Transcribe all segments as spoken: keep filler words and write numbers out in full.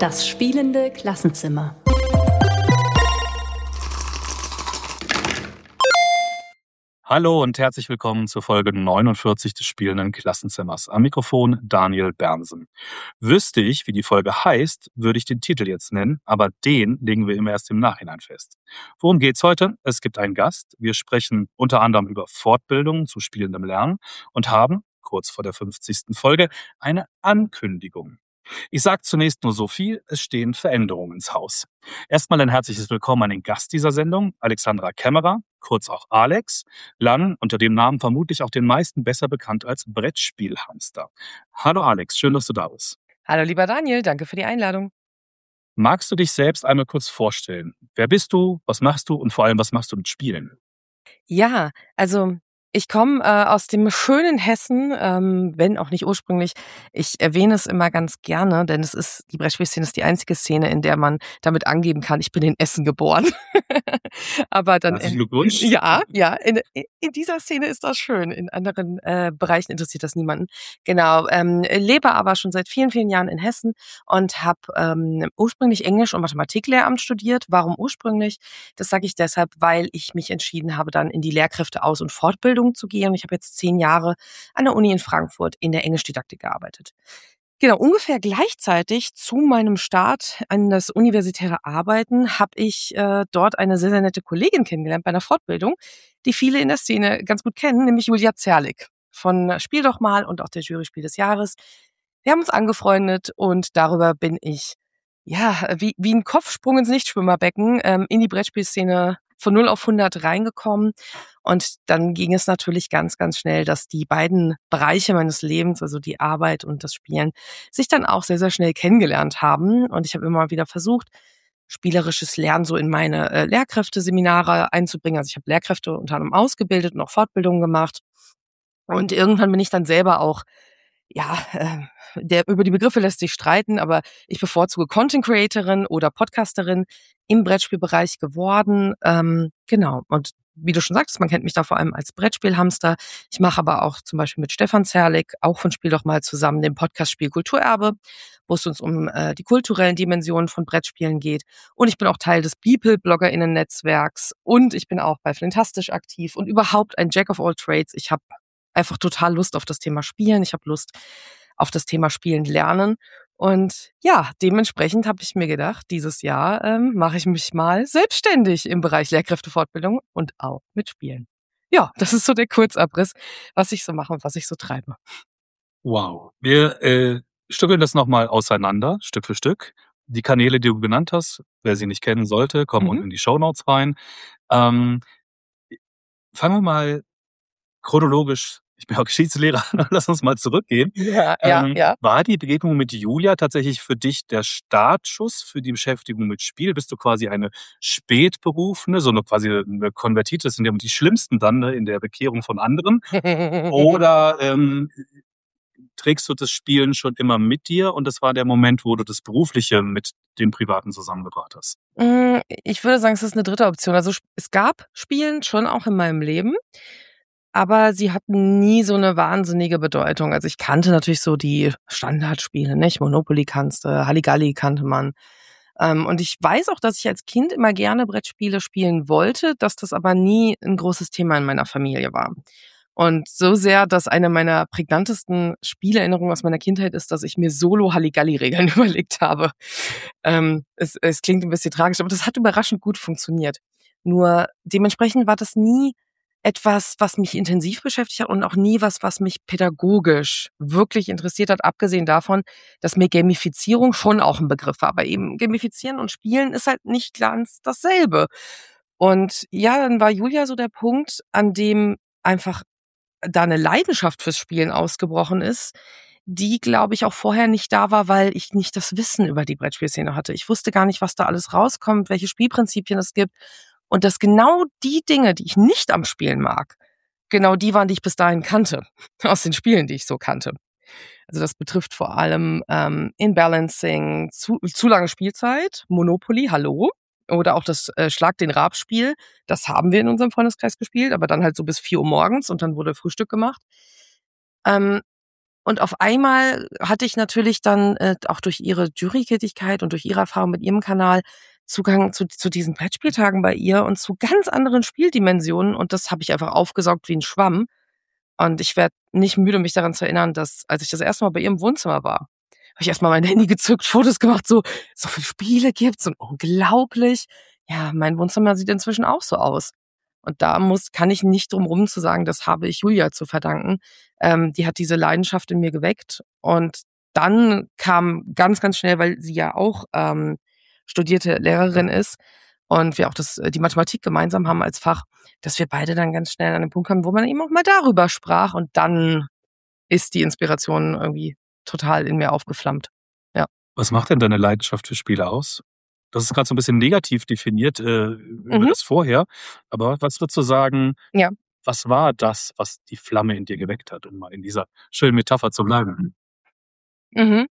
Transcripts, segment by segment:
Das spielende Klassenzimmer. Hallo und herzlich willkommen zur Folge neunundvierzig des spielenden Klassenzimmers. Am Mikrofon Daniel Bernsen. Wüsste ich, wie die Folge heißt, würde ich den Titel jetzt nennen, aber den legen wir immer erst im Nachhinein fest. Worum geht's heute? Es gibt einen Gast. Wir sprechen unter anderem über Fortbildung zu spielendem Lernen und haben, kurz vor der fünfzigsten Folge, eine Ankündigung. Ich sage zunächst nur so viel, es stehen Veränderungen ins Haus. Erstmal ein herzliches Willkommen an den Gast dieser Sendung, Alexandra Kämmerer, kurz auch Alex, lang unter dem Namen vermutlich auch den meisten besser bekannt als Brettspielhamster. Hallo Alex, schön, dass du da bist. Hallo lieber Daniel, danke für die Einladung. Magst du dich selbst einmal kurz vorstellen? Wer bist du, was machst du und vor allem, was machst du mit Spielen? Ja, also ich komme äh, aus dem schönen Hessen, ähm, wenn auch nicht ursprünglich. Ich erwähne es immer ganz gerne, denn es ist, die Brettspielszene ist die einzige Szene, in der man damit angeben kann, ich bin in Essen geboren. Aber dann Herzlichen äh, Glückwunsch. ja, ja, in, in dieser Szene ist das schön. In anderen äh, Bereichen interessiert das niemanden. Genau, ähm, lebe aber schon seit vielen, vielen Jahren in Hessen und habe ähm, ursprünglich Englisch- und Mathematiklehramt studiert. Warum ursprünglich? Das sage ich deshalb, weil ich mich entschieden habe, dann in die Lehrkräfte-Aus- und Fortbildung zu gehen. Ich habe jetzt zehn Jahre an der Uni in Frankfurt in der Englischdidaktik gearbeitet. Genau, ungefähr gleichzeitig zu meinem Start an das universitäre Arbeiten habe ich äh, dort eine sehr, sehr nette Kollegin kennengelernt bei einer Fortbildung, die viele in der Szene ganz gut kennen, nämlich Julia Zerlik von Spiel doch mal und auch der Jury Spiel des Jahres. Wir haben uns angefreundet und darüber bin ich ja wie, wie ein Kopfsprung ins Nichtschwimmerbecken ähm, in die Brettspielszene von null auf hundert reingekommen. Und dann ging es natürlich ganz, ganz schnell, dass die beiden Bereiche meines Lebens, also die Arbeit und das Spielen, sich dann auch sehr, sehr schnell kennengelernt haben. Und ich habe immer wieder versucht, spielerisches Lernen so in meine äh, Lehrkräfteseminare einzubringen. Also ich habe Lehrkräfte unter anderem ausgebildet und auch Fortbildungen gemacht. Und irgendwann bin ich dann selber auch, ja, äh, der, über die Begriffe lässt sich streiten, aber ich bevorzuge Content Creatorin oder Podcasterin im Brettspielbereich geworden. Ähm, genau. Und wie du schon sagtest, man kennt mich da vor allem als Brettspielhamster. Ich mache aber auch zum Beispiel mit Stefan Zerlik, auch von Spiel doch mal zusammen, den Podcast Spiel Kulturerbe, wo es uns um äh, die kulturellen Dimensionen von Brettspielen geht. Und ich bin auch Teil des Beeple-BloggerInnen-Netzwerks und ich bin auch bei Flintastisch aktiv und überhaupt ein Jack of all Trades. Ich habe einfach total Lust auf das Thema Spielen. Ich habe Lust auf das Thema Spielen lernen. Und ja, dementsprechend habe ich mir gedacht, dieses Jahr ähm, mache ich mich mal selbstständig im Bereich Lehrkräftefortbildung und auch mit Spielen. Ja, das ist so der Kurzabriss, was ich so mache und was ich so treibe. Wow. Wir äh, stückeln das nochmal auseinander, Stück für Stück. Die Kanäle, die du genannt hast, wer sie nicht kennen sollte, kommen Mhm. unten in die Shownotes rein. Ähm, fangen wir mal chronologisch, ich bin auch Geschichtslehrer, lass uns mal zurückgehen. Ja, ja, Ähm, ja. war die Begegnung mit Julia tatsächlich für dich der Startschuss für die Beschäftigung mit Spiel? Bist du quasi eine Spätberufene, so eine quasi eine Konvertite, das sind ja die Schlimmsten dann, ne, in der Bekehrung von anderen? Oder ähm, trägst du das Spielen schon immer mit dir und das war der Moment, wo du das Berufliche mit dem Privaten zusammengebracht hast? Mm, Ich würde sagen, es ist eine dritte Option. Also sp- es gab Spielen schon auch in meinem Leben, aber sie hatten nie so eine wahnsinnige Bedeutung. Also ich kannte natürlich so die Standardspiele, nicht? Monopoly kannst du, Halligalli kannte man. Ähm, und ich weiß auch, dass ich als Kind immer gerne Brettspiele spielen wollte, dass das aber nie ein großes Thema in meiner Familie war. Und so sehr, dass eine meiner prägnantesten Spielerinnerungen aus meiner Kindheit ist, dass ich mir solo Halligalli-Regeln überlegt habe. Ähm, es, es klingt ein bisschen tragisch, aber das hat überraschend gut funktioniert. Nur dementsprechend war das nie etwas, was mich intensiv beschäftigt hat und auch nie was, was mich pädagogisch wirklich interessiert hat, abgesehen davon, dass mir Gamifizierung schon auch ein Begriff war. Aber eben Gamifizieren und Spielen ist halt nicht ganz dasselbe. Und ja, dann war Julia so der Punkt, an dem einfach da eine Leidenschaft fürs Spielen ausgebrochen ist, die, glaube ich, auch vorher nicht da war, weil ich nicht das Wissen über die Brettspielszene hatte. Ich wusste gar nicht, was da alles rauskommt, welche Spielprinzipien es gibt und dass genau die Dinge, die ich nicht am Spielen mag, genau die waren, die ich bis dahin kannte, aus den Spielen, die ich so kannte. Also das betrifft vor allem ähm, Inbalancing, zu, zu lange Spielzeit, Monopoly, hallo, oder auch das äh, Schlag den Raab-Spiel. Das haben wir in unserem Freundeskreis gespielt, aber dann halt so bis vier Uhr morgens und dann wurde Frühstück gemacht. Ähm, Und auf einmal hatte ich natürlich dann äh, auch durch ihre Jurytätigkeit und durch ihre Erfahrung mit ihrem Kanal Zugang zu, zu diesen Brettspieltagen bei ihr und zu ganz anderen Spieldimensionen. Und das habe ich einfach aufgesaugt wie ein Schwamm. Und ich werde nicht müde, mich daran zu erinnern, dass, als ich das erste Mal bei ihr im Wohnzimmer war, habe ich erstmal mein Handy gezückt, Fotos gemacht, so, so viele Spiele gibt's und unglaublich. Ja, mein Wohnzimmer sieht inzwischen auch so aus. Und da muss, kann ich nicht drum rum zu sagen, das habe ich Julia zu verdanken. Ähm, die hat diese Leidenschaft in mir geweckt. Und dann kam ganz, ganz schnell, weil sie ja auch ähm, studierte Lehrerin ist und wir auch das, die Mathematik gemeinsam haben als Fach, dass wir beide dann ganz schnell an den Punkt kamen, wo man eben auch mal darüber sprach. Und dann ist die Inspiration irgendwie total in mir aufgeflammt. Ja. Was macht denn deine Leidenschaft für Spiele aus? Das ist gerade so ein bisschen negativ definiert äh, über Mhm. das vorher. Aber was würdest du sagen, Ja. was war das, was die Flamme in dir geweckt hat, um mal in dieser schönen Metapher zu bleiben? Mhm.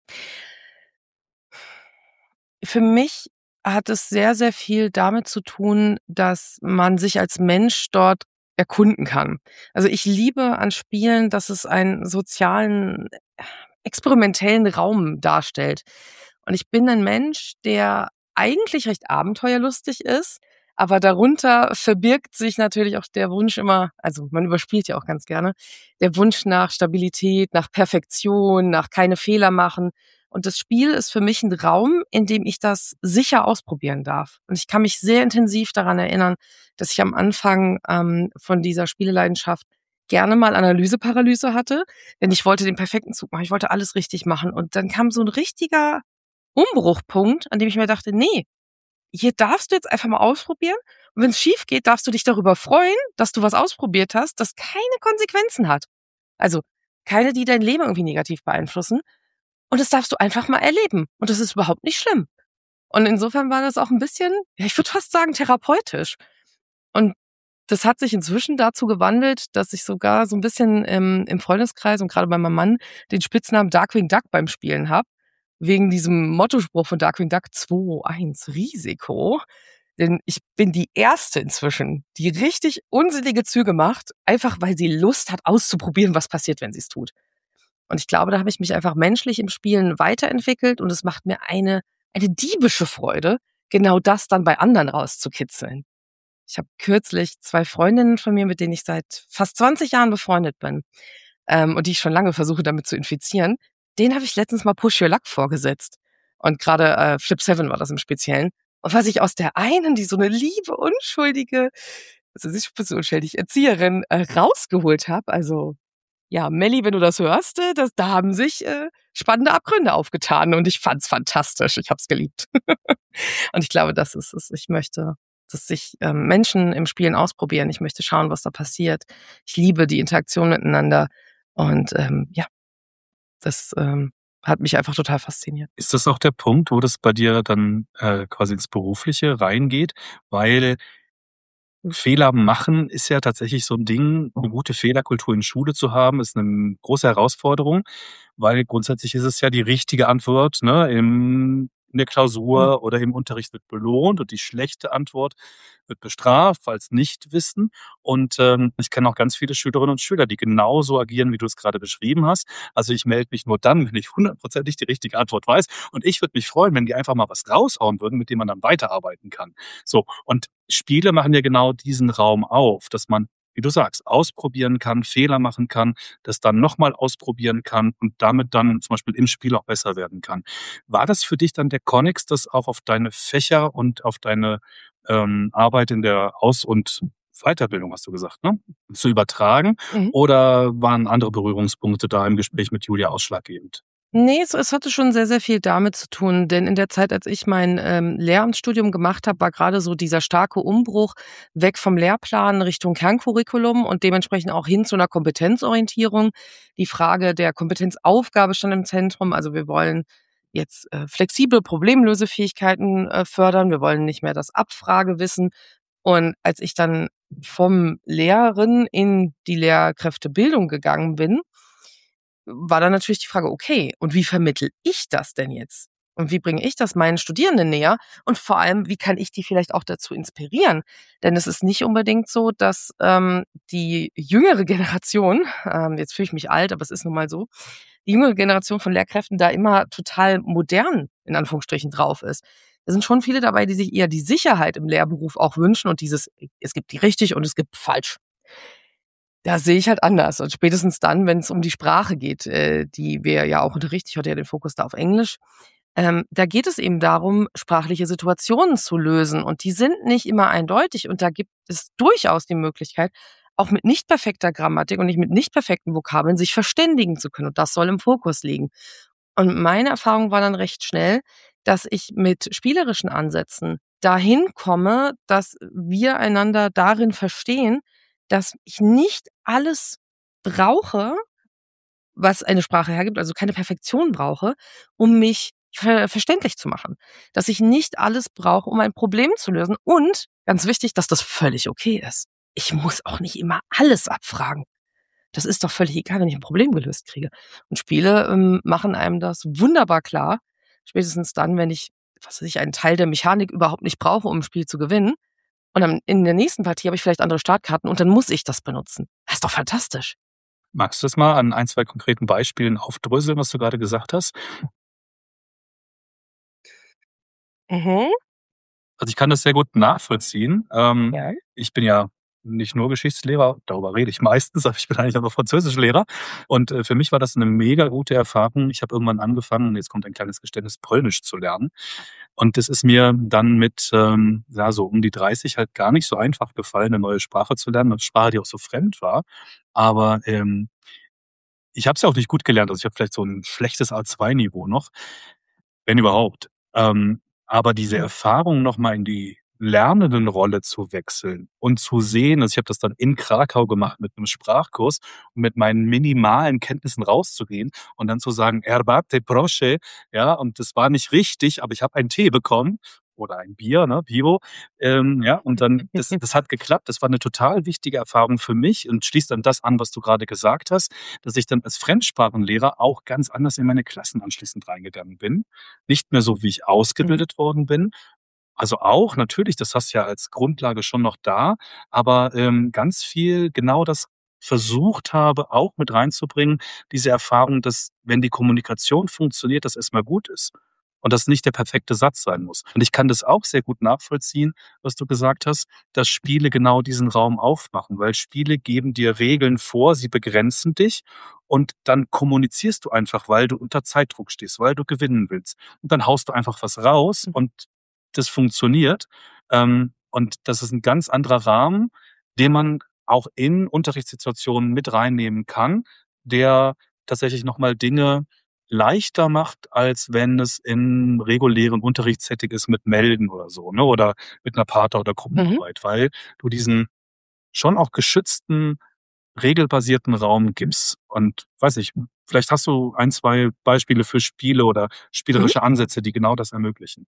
Für mich hat es sehr, sehr viel damit zu tun, dass man sich als Mensch dort erkunden kann. Also, ich liebe an Spielen, dass es einen sozialen, äh, experimentellen Raum darstellt. Und ich bin ein Mensch, der eigentlich recht abenteuerlustig ist, aber darunter verbirgt sich natürlich auch der Wunsch immer, also, man überspielt ja auch ganz gerne, der Wunsch nach Stabilität, nach Perfektion, nach keine Fehler machen. Und das Spiel ist für mich ein Raum, in dem ich das sicher ausprobieren darf. Und ich kann mich sehr intensiv daran erinnern, dass ich am Anfang ähm, von dieser Spieleleidenschaft gerne mal Analyseparalyse hatte, denn ich wollte den perfekten Zug machen. Ich wollte alles richtig machen. Und dann kam so ein richtiger Umbruchpunkt, an dem ich mir dachte: „Ne, hier darfst du jetzt einfach mal ausprobieren. Und wenn es schief geht, darfst du dich darüber freuen, dass du was ausprobiert hast, das keine Konsequenzen hat. Also, keine, die dein Leben irgendwie negativ beeinflussen. Und das darfst du einfach mal erleben. Und das ist überhaupt nicht schlimm.“ Und insofern war das auch ein bisschen, ja, ich würde fast sagen, therapeutisch. Und das hat sich inzwischen dazu gewandelt, dass ich sogar so ein bisschen im im Freundeskreis und grade bei meinem Mann den Spitznamen Darkwing Duck beim Spielen habe, wegen diesem Mottospruch von Darkwing Duck: „zwei, eins, Risiko.“ Denn ich bin die Erste inzwischen, die richtig unsinnige Züge macht, einfach weil sie Lust hat, auszuprobieren, was passiert, wenn sie's tut. Und ich glaube, da habe ich mich einfach menschlich im Spielen weiterentwickelt und es macht mir eine eine diebische Freude, genau das dann bei anderen rauszukitzeln. Ich habe kürzlich zwei Freundinnen von mir, mit denen ich seit fast zwanzig Jahren befreundet bin, ähm, und die ich schon lange versuche, damit zu infizieren. Denen habe ich letztens mal Push Your Luck vorgesetzt. Und gerade äh, Flip Seven war das im Speziellen. Und was ich aus der einen, die so eine liebe, unschuldige, also sie ist ein bisschen unschuldig, Erzieherin, äh, rausgeholt habe, also ja, Melli, wenn du das hörst, äh, das, da haben sich äh, spannende Abgründe aufgetan und ich fand's fantastisch. Ich habe es geliebt. Und ich glaube, das ist es. Ich möchte, dass sich ähm, Menschen im Spielen ausprobieren. Ich möchte schauen, was da passiert. Ich liebe die Interaktion miteinander und ähm, ja, das ähm, hat mich einfach total fasziniert. Ist das auch der Punkt, wo das bei dir dann äh, quasi ins Berufliche reingeht? Weil Fehler machen ist ja tatsächlich so ein Ding. Eine gute Fehlerkultur in Schule zu haben, ist eine große Herausforderung, weil grundsätzlich ist es ja die richtige Antwort, ne, im in der Mhm. Klausur oder im Unterricht wird belohnt und die schlechte Antwort wird bestraft als Nichtwissen. Und, ähm, ich kenne auch ganz viele Schülerinnen und Schüler, die genauso agieren, wie du es gerade beschrieben hast. Also, ich melde mich nur dann, wenn ich hundertprozentig die richtige Antwort weiß. Und ich würde mich freuen, wenn die einfach mal was raushauen würden, mit dem man dann weiterarbeiten kann. So, und Spiele machen ja genau diesen Raum auf, dass man, wie du sagst, ausprobieren kann, Fehler machen kann, das dann nochmal ausprobieren kann und damit dann zum Beispiel im Spiel auch besser werden kann. War das für dich dann der Konnex, das auch auf deine Fächer und auf deine ähm, Arbeit in der Aus- und Weiterbildung, hast du gesagt, ne? Zu übertragen? Mhm. Oder waren andere Berührungspunkte da im Gespräch mit Julia ausschlaggebend? Ne, es es hatte schon sehr, sehr viel damit zu tun, denn in der Zeit, als ich mein ähm, Lehramtsstudium gemacht habe, war grade so dieser starke Umbruch weg vom Lehrplan Richtung Kerncurriculum und dementsprechend auch hin zu 'ner Kompetenzorientierung. Die Frage der Kompetenzaufgabe stand im Zentrum. Also, wir wollen jetzt äh, flexible Problemlösefähigkeiten äh, fördern. Wir wollen nicht mehr das Abfragewissen. Und als ich dann vom Lehren in die Lehrkräftebildung gegangen bin, war dann natürlich die Frage: „Okay, und wie vermittle ich das denn jetzt?“ Und wie bringe ich das meinen Studierenden näher? Und vor allem, wie kann ich die vielleicht auch dazu inspirieren? Denn es ist nicht unbedingt so, dass ähm, die jüngere Generation, ähm, jetzt fühle ich mich alt, aber es ist nun mal so, die jüngere Generation von Lehrkräften da immer total modern, in Anführungsstrichen, drauf ist. Da sind schon viele dabei, die sich eher die Sicherheit im Lehrberuf auch wünschen und dieses, es gibt die richtig und es gibt falsch. Da sehe ich halt anders. Und spätestens dann, wenn es um die Sprache geht, äh, die wir ja auch unterrichten, ich hatte ja den Fokus da auf Englisch, ähm, da geht es eben darum, sprachliche Situationen zu lösen. Und die sind nicht immer eindeutig. Und da gibt es durchaus die Möglichkeit, auch mit nicht perfekter Grammatik und nicht mit nicht perfekten Vokabeln sich verständigen zu können. Und das soll im Fokus liegen. Und meine Erfahrung war dann recht schnell, dass ich mit spielerischen Ansätzen dahin komme, dass wir einander darin verstehen, dass ich nicht alles brauche, was eine Sprache hergibt, also keine Perfektion brauche, um mich ver verständlich zu machen. Dass ich nicht alles brauche, um ein Problem zu lösen und, ganz wichtig, dass das völlig okay ist. Ich muss auch nicht immer alles abfragen. Das ist doch völlig egal, wenn ich ein Problem gelöst kriege. Und Spiele ähm, machen einem das wunderbar klar, spätestens dann, wenn ich, was weiß ich, einen Teil der Mechanik überhaupt nicht brauche, um 'n Spiel zu gewinnen. Und dann in der nächsten Partie habe ich vielleicht andere Startkarten und dann muss ich das benutzen. Das ist doch fantastisch. Magst du das mal an ein, zwei konkreten Beispielen aufdröseln, was du gerade gesagt hast? Mhm. Also, ich kann das sehr gut nachvollziehen. Ähm, Ja. ich bin ja nicht nur Geschichtslehrer, darüber rede ich meistens, aber ich bin eigentlich auch noch Französischlehrer. Und, äh, für mich war das eine mega gute Erfahrung. Ich habe irgendwann angefangen, und jetzt kommt ein kleines Geständnis, Polnisch zu lernen. Und das ist mir dann mit, ähm, ja, so um die dreißig halt gar nicht so einfach gefallen, eine neue Sprache zu lernen, 'ne Sprache, die auch so fremd war. Aber, ähm, ich habe es ja auch nicht gut gelernt. Also, ich habe vielleicht so ein schlechtes A zwei Niveau noch, wenn überhaupt. Ähm, aber diese Mhm. Erfahrung, noch mal in die Lernendenrolle zu wechseln und zu sehen, also, ich habe das dann in Krakau gemacht mit 'nem Sprachkurs, um mit meinen minimalen Kenntnissen rauszugehen und dann zu sagen: „Erbate proszę", ja, und das war nicht richtig, aber ich habe einen Tee bekommen oder ein Bier, ne, Pivo. Ähm, ja, und dann das das hat geklappt. Das war 'ne total wichtige Erfahrung für mich und schließt dann das an, was du grade gesagt hast, dass ich dann als Fremdsprachenlehrer auch ganz anders in meine Klassen anschließend reingegangen bin. Nicht mehr so, wie ich Mhm. ausgebildet worden bin. Also auch natürlich, das hast du ja als Grundlage schon noch da, aber, ähm, ganz viel genau das versucht habe, auch mit reinzubringen, diese Erfahrung, dass, wenn die Kommunikation funktioniert, das erst mal gut ist und das nicht der perfekte Satz sein muss. Und ich kann das auch sehr gut nachvollziehen, was du gesagt hast, dass Spiele genau diesen Raum aufmachen, weil Spiele geben dir Regeln vor, sie begrenzen dich und dann kommunizierst du einfach, weil du unter Zeitdruck stehst, weil du gewinnen willst. Und dann haust du einfach was raus Mhm. und das funktioniert. Ähm, und das ist ein ganz anderer Rahmen, den man auch in Unterrichtssituationen mit reinnehmen kann, der tatsächlich noch mal Dinge leichter macht, als wenn es in regulären Unterrichtssetting ist mit Melden oder so, ne, oder mit 'ner Partner oder Mhm. Gruppenarbeit, weil du diesen schon auch geschützten, regelbasierten Raum gibst. Und weiß nicht, vielleicht hast du ein, zwei Beispiele für Spiele oder Mhm. spielerische Ansätze, die genau das ermöglichen.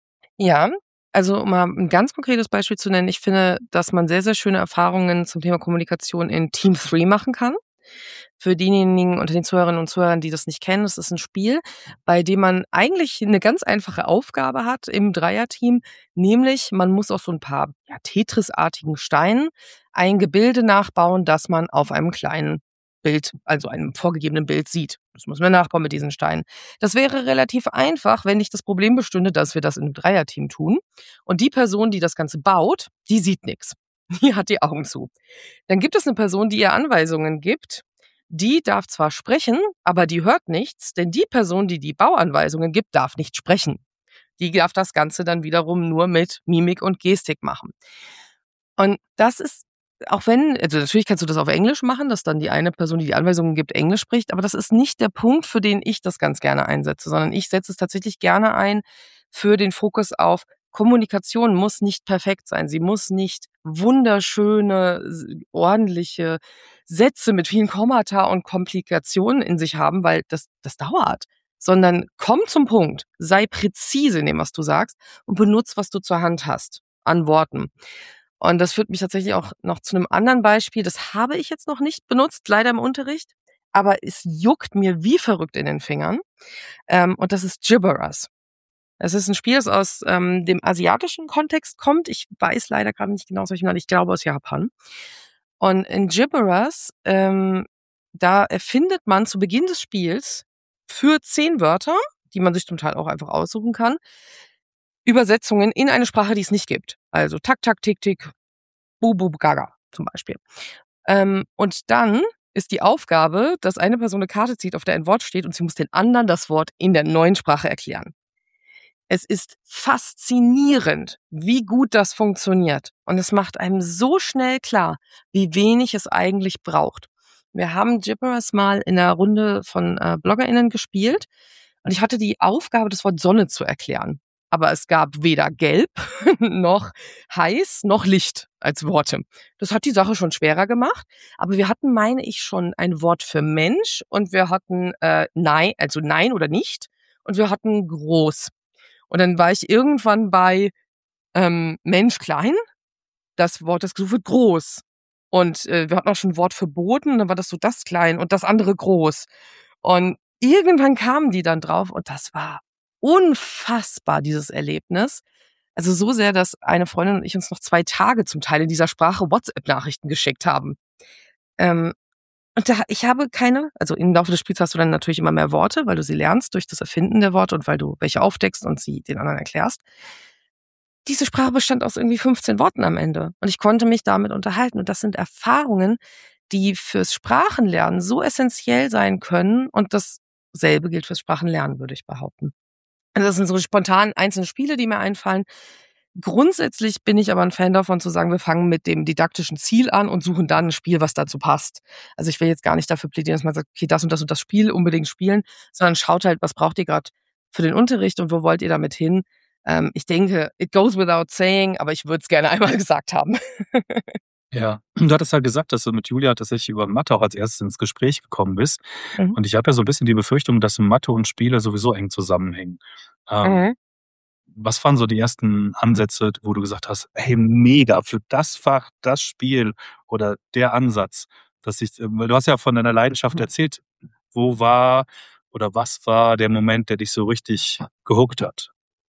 Ja, also um mal 'n ganz konkretes Beispiel zu nennen, ich finde, dass man sehr, sehr schöne Erfahrungen zum Thema Kommunikation in Team Three machen kann. Für diejenigen unter den Zuhörerinnen und Zuhörern, die das nicht kennen, das ist 'n Spiel, bei dem man eigentlich 'ne ganz einfache Aufgabe hat im Dreierteam, nämlich man muss aus so 'n paar, ja, Tetris-artigen Steinen ein Gebilde nachbauen, das man auf einem kleinen Bild, also einem vorgegebenen Bild sieht. Das muss man nachbauen mit diesen Steinen. Das wäre relativ einfach, wenn nicht das Problem bestünde, dass wir das in 'nem Dreierteam tun und die Person, die das Ganze baut, die sieht nix. Die hat die Augen zu. Dann gibt es 'ne Person, die ihr Anweisungen gibt. Die darf zwar sprechen, aber die hört nichts, denn die Person, die die Bauanweisungen gibt, darf nicht sprechen. Die darf das Ganze dann wiederum nur mit Mimik und Gestik machen. Und das ist, auch wenn, also natürlich kannst du das auf Englisch machen, dass dann die eine Person, die die Anweisungen gibt, Englisch spricht, aber das ist nicht der Punkt, für den ich das ganz gerne einsetze, sondern ich setze es tatsächlich gerne ein für den Fokus auf Kommunikation muss nicht perfekt sein. Sie muss nicht wunderschöne, s ordentliche Sätze mit vielen Kommata und Komplikationen in sich haben, weil das das dauert, sondern komm zum Punkt, sei präzise in dem, was du sagst und benutz, was du zur Hand hast an Worten. Und das führt mich tatsächlich auch noch zu 'nem anderen Beispiel. Das habe ich jetzt noch nicht benutzt, leider im Unterricht, aber es juckt mir wie verrückt in den Fingern. Ähm, und das ist Gibberus. Es ist ein Spiel, das aus ähm, dem asiatischen Kontext kommt. Ich weiß leider gerade nicht genau aus welchem Land. Ich glaube aus Japan. Und in Gibberers, ähm, da erfindet man zu Beginn des Spiels für zehn Wörter, die man sich zum Teil auch einfach aussuchen kann, Übersetzungen in eine Sprache, die es nicht gibt. Also tak, tak, tik, tik, bu, bu, gaga zum Beispiel. Ähm, und dann ist die Aufgabe, dass eine Person eine Karte zieht, auf der ein Wort steht und sie muss den anderen das Wort in der neuen Sprache erklären. Es ist faszinierend, wie gut das funktioniert. Und es macht einem so schnell klar, wie wenig es eigentlich braucht. Wir haben Gibberers mal in einer Runde von äh, BloggerInnen gespielt und ich hatte die Aufgabe, das Wort Sonne zu erklären. Aber es gab weder gelb, noch heiß, noch Licht als Worte. Das hat die Sache schon schwerer gemacht. Aber wir hatten, meine ich, schon ein Wort für Mensch und wir hatten äh, nein, also nein oder nicht. Und wir hatten groß. Und dann war ich irgendwann bei ähm, Mensch klein. Das Wort, das gesucht wird, groß. Und äh, wir hatten auch schon ein Wort für Boden. Dann war das so das klein und das andere groß. Und irgendwann kamen die dann drauf und das war unfassbar, dieses Erlebnis. Also so sehr, dass eine Freundin und ich uns noch zwei Tage zum Teil in dieser Sprache WhatsApp-Nachrichten geschickt haben. Ähm, und da, ich habe keine, also im Laufe des Spiels hast du dann natürlich immer mehr Worte, weil du sie lernst durch das Erfinden der Worte und weil du welche aufdeckst und sie den anderen erklärst. Diese Sprache bestand aus irgendwie fünfzehn Worten am Ende. Und ich konnte mich damit unterhalten. Und das sind Erfahrungen, die fürs Sprachenlernen so essentiell sein können. Und dasselbe gilt fürs Sprachenlernen, würde ich behaupten. Also das sind so spontan einzelne Spiele, die mir einfallen. Grundsätzlich bin ich aber ein Fan davon zu sagen, wir fangen mit dem didaktischen Ziel an und suchen dann ein Spiel, was dazu passt. Also ich will jetzt gar nicht dafür plädieren, dass man sagt, okay, das und das und das Spiel unbedingt spielen, sondern schaut halt, was braucht ihr gerade für den Unterricht und wo wollt ihr damit hin? Ähm, ich denke, it goes without saying, aber ich würde es gerne einmal gesagt haben. Ja, du hattest ja gesagt, dass du mit Julia tatsächlich über Mathe auch als erstes ins Gespräch gekommen bist. Mhm. Und ich habe ja so ein bisschen die Befürchtung, dass Mathe und Spiele sowieso eng zusammenhängen. Ähm, Mhm. Was waren so die ersten Ansätze, wo du gesagt hast, hey, mega, für das Fach, das Spiel oder der Ansatz, dass ich, äh, weil du hast ja von deiner Leidenschaft erzählt, wo war oder was war der Moment, der dich so richtig gehuckt hat?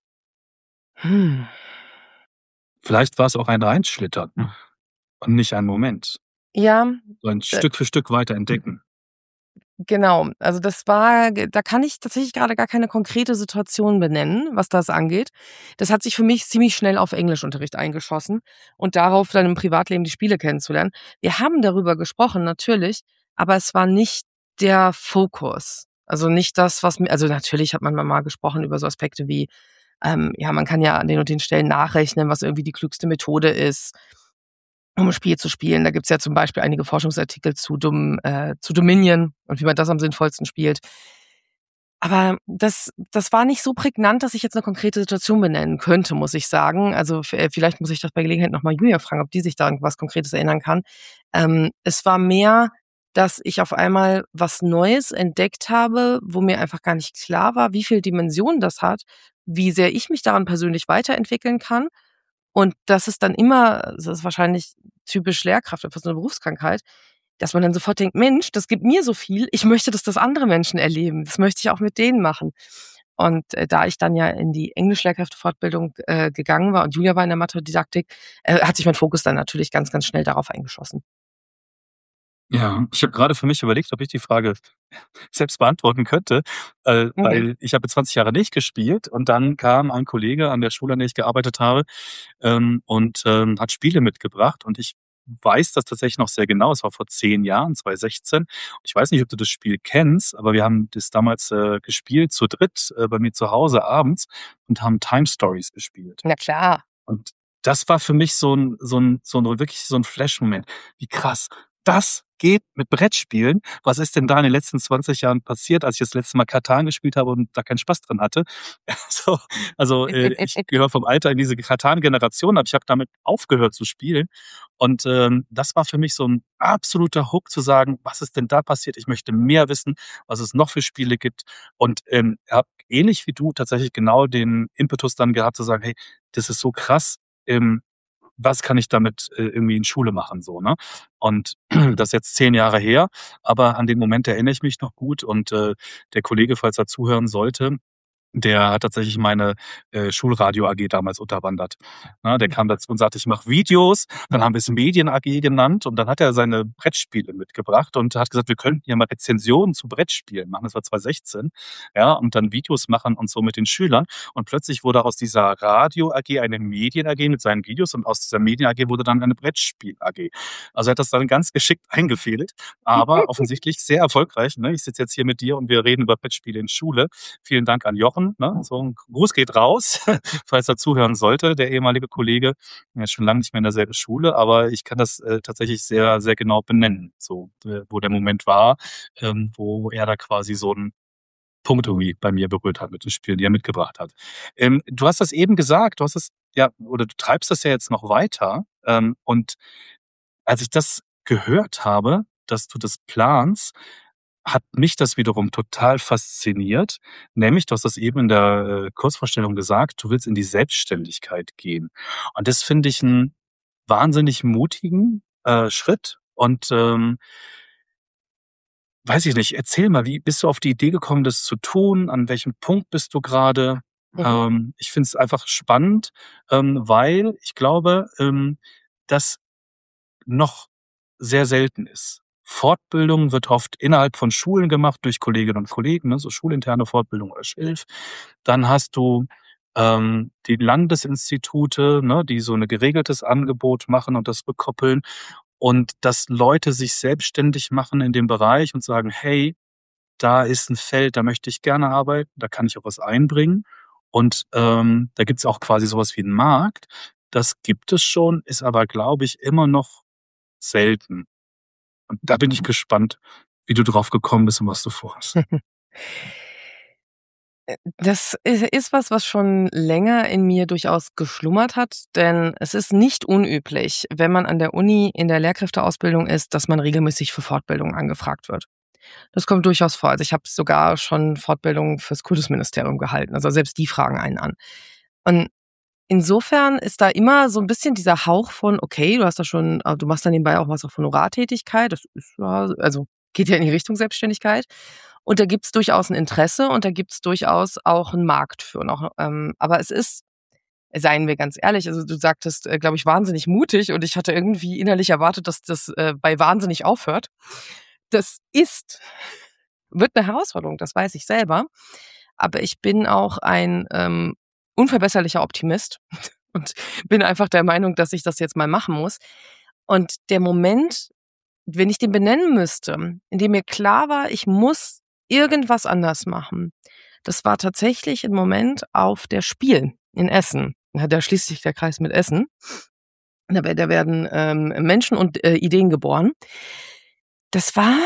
Hm. Vielleicht war es auch ein Reinschlittern und nicht ein Moment. Ja, So ein d- Stück für Stück weiter entdecken. genau. Also das war, da kann ich tatsächlich gerade gar keine konkrete Situation benennen, was das angeht. Das hat sich für mich ziemlich schnell auf Englischunterricht eingeschossen und darauf dann im Privatleben die Spiele kennenzulernen. Wir haben darüber gesprochen, natürlich, aber es war nicht der Fokus. Also nicht das, was mir, also natürlich hat man mal gesprochen über so Aspekte wie, ähm, ja, man kann ja an den und den Stellen nachrechnen, was irgendwie die klügste Methode ist, um ein Spiel zu spielen. Da gibt's ja zum Beispiel einige Forschungsartikel zu, Dom, äh, zu Dominion und wie man das am sinnvollsten spielt. Aber das, das war nicht so prägnant, dass ich jetzt eine konkrete Situation benennen könnte, muss ich sagen. Also f- äh, vielleicht muss ich das bei Gelegenheit nochmal Julia fragen, ob die sich da an was Konkretes erinnern kann. Ähm, es war mehr, dass ich auf einmal was Neues entdeckt habe, wo mir einfach gar nicht klar war, wie viel Dimension das hat, wie sehr ich mich daran persönlich weiterentwickeln kann. Und das ist dann immer, das ist wahrscheinlich typisch Lehrkraft, einfach so eine Berufskrankheit, dass man dann sofort denkt: „Mensch, das gibt mir so viel. Ich möchte, dass das andere Menschen erleben. Das möchte ich auch mit denen machen.“ Und, äh, da ich dann ja in die Englischlehrkräftefortbildung, äh, gegangen war und Julia war in der Mathedidaktik, äh, hat sich mein Fokus dann natürlich ganz, ganz schnell darauf eingeschossen. Ja, ich habe gerade für mich überlegt, ob ich die Frage selbst beantworten könnte, äh, Mhm. weil ich habe zwanzig Jahre nicht gespielt und dann kam ein Kollege an der Schule, an der ich gearbeitet habe, ähm, und, ähm, hat Spiele mitgebracht und ich weiß das tatsächlich noch sehr genau. Es war vor zehn Jahren, zwanzig sechzehn. Ich weiß nicht, ob du das Spiel kennst, aber wir haben das damals, äh, gespielt zu dritt, äh, bei mir zu Hause abends und haben Time Stories gespielt. Na klar. Und das war für mich so 'n so 'n so 'n wirklich so 'n Flashmoment. Wie krass, das geht mit Brettspielen. Was ist denn da in den letzten zwanzig Jahren passiert, als ich das letzte Mal Catan gespielt habe und da keinen Spaß dran hatte? So, also, äh, ich gehöre vom Alter in diese Catan-Generation, aber ich habe damit aufgehört zu spielen. Und, ähm, das war für mich so 'n absoluter Hook zu sagen: „Was ist denn da passiert? Ich möchte mehr wissen, was es noch für Spiele gibt.“ Und, ähm, habe ähnlich wie du tatsächlich genau den Impetus dann gehabt zu sagen: „Hey, das ist so krass, ähm, was kann ich damit, äh, irgendwie in Schule machen so, ne? Und das ist jetzt zehn Jahre her, aber an den Moment erinnere ich mich noch gut und, äh, der Kollege, falls er zuhören sollte, der hat tatsächlich meine äh, Schulradio-A G damals unterwandert. Ne, der kam dazu und sagte, ich mache Videos. Dann haben wir es Medien-A G genannt und dann hat er seine Brettspiele mitgebracht und hat gesagt, wir könnten ja mal Rezensionen zu Brettspielen machen. Das war zwanzig sechzehn. Ja, und dann Videos machen und so mit den Schülern. Und plötzlich wurde aus dieser Radio-A G eine Medien-A G mit seinen Videos und aus dieser Medien-A G wurde dann eine Brettspiel-A G. Also er hat das dann ganz geschickt eingefädelt, aber offensichtlich sehr erfolgreich. Ne? Ich sitze jetzt hier mit dir und wir reden über Brettspiele in Schule. Vielen Dank an Jochen. Ne? So ein Gruß geht raus, falls er zuhören sollte, der ehemalige Kollege. Er ist schon lange nicht mehr in derselben Schule, aber ich kann das äh, tatsächlich sehr, sehr genau benennen, so, äh, wo der Moment war, ähm, wo er da quasi so einen Punkt irgendwie bei mir berührt hat mit den Spielen, die er mitgebracht hat. Ähm, du hast das eben gesagt, du hast es, ja, oder du treibst das ja jetzt noch weiter. Ähm, und als ich das gehört habe, dass du das planst, hat mich das wiederum total fasziniert. Nämlich, du hast das eben in der äh, Kurzvorstellung gesagt, du willst in die Selbstständigkeit gehen. Und das finde ich einen wahnsinnig mutigen äh, Schritt. Und ähm, weiß ich nicht, erzähl mal, wie bist du auf die Idee gekommen, das zu tun? An welchem Punkt bist du gerade? Mhm. Ähm, ich finde es einfach spannend, ähm, weil ich glaube, ähm, dass noch sehr selten ist. Fortbildung wird oft innerhalb von Schulen gemacht durch Kolleginnen und Kollegen, ne, so schulinterne Fortbildung oder Schilf. Dann hast du ähm, die Landesinstitute, ne, die so ein geregeltes Angebot machen und das bekoppeln. Und dass Leute sich selbstständig machen in dem Bereich und sagen, hey, da ist ein Feld, da möchte ich gerne arbeiten, da kann ich auch was einbringen. Und ähm, da gibt es auch quasi sowas wie einen Markt. Das gibt es schon, ist aber, glaube ich, immer noch selten. Und da bin ich gespannt, wie du drauf gekommen bist und was du vorhast. Das i ist was, was schon länger in mir durchaus geschlummert hat, denn es ist nicht unüblich, wenn man an der Uni in der Lehrkräfteausbildung ist, dass man regelmäßig für Fortbildungen angefragt wird. Das kommt durchaus vor. Also, ich habe sogar schon Fortbildungen fürs Kultusministerium gehalten. Also, selbst die fragen einen an. Und insofern ist da immer so 'n bisschen dieser Hauch von: „Okay, du hast da schon äh, du machst dann nebenbei auch was auf Honorartätigkeit.“ Das ist ja also, geht ja in die Richtung Selbstständigkeit. Und da gibt's durchaus 'n Interesse und da gibt's durchaus auch 'n Markt für noch, ähm aber es ist, seien wir ganz ehrlich, also, du sagtest, äh, glaube ich, wahnsinnig mutig und ich hatte irgendwie innerlich erwartet, dass das, äh, bei wahnsinnig aufhört. Das ist wird 'ne Herausforderung, das weiß ich selber. Aber ich bin auch ein, ähm, unverbesserlicher Optimist und bin einfach der Meinung, dass ich das jetzt mal machen muss. Und der Moment, wenn ich den benennen müsste, in dem mir klar war, ich muss irgendwas anders machen, das war tatsächlich 'n Moment auf der Spiel in Essen. Ja, da schließt sich der Kreis mit Essen. Da we da werden, ähm, Menschen und, äh, Ideen geboren. Das war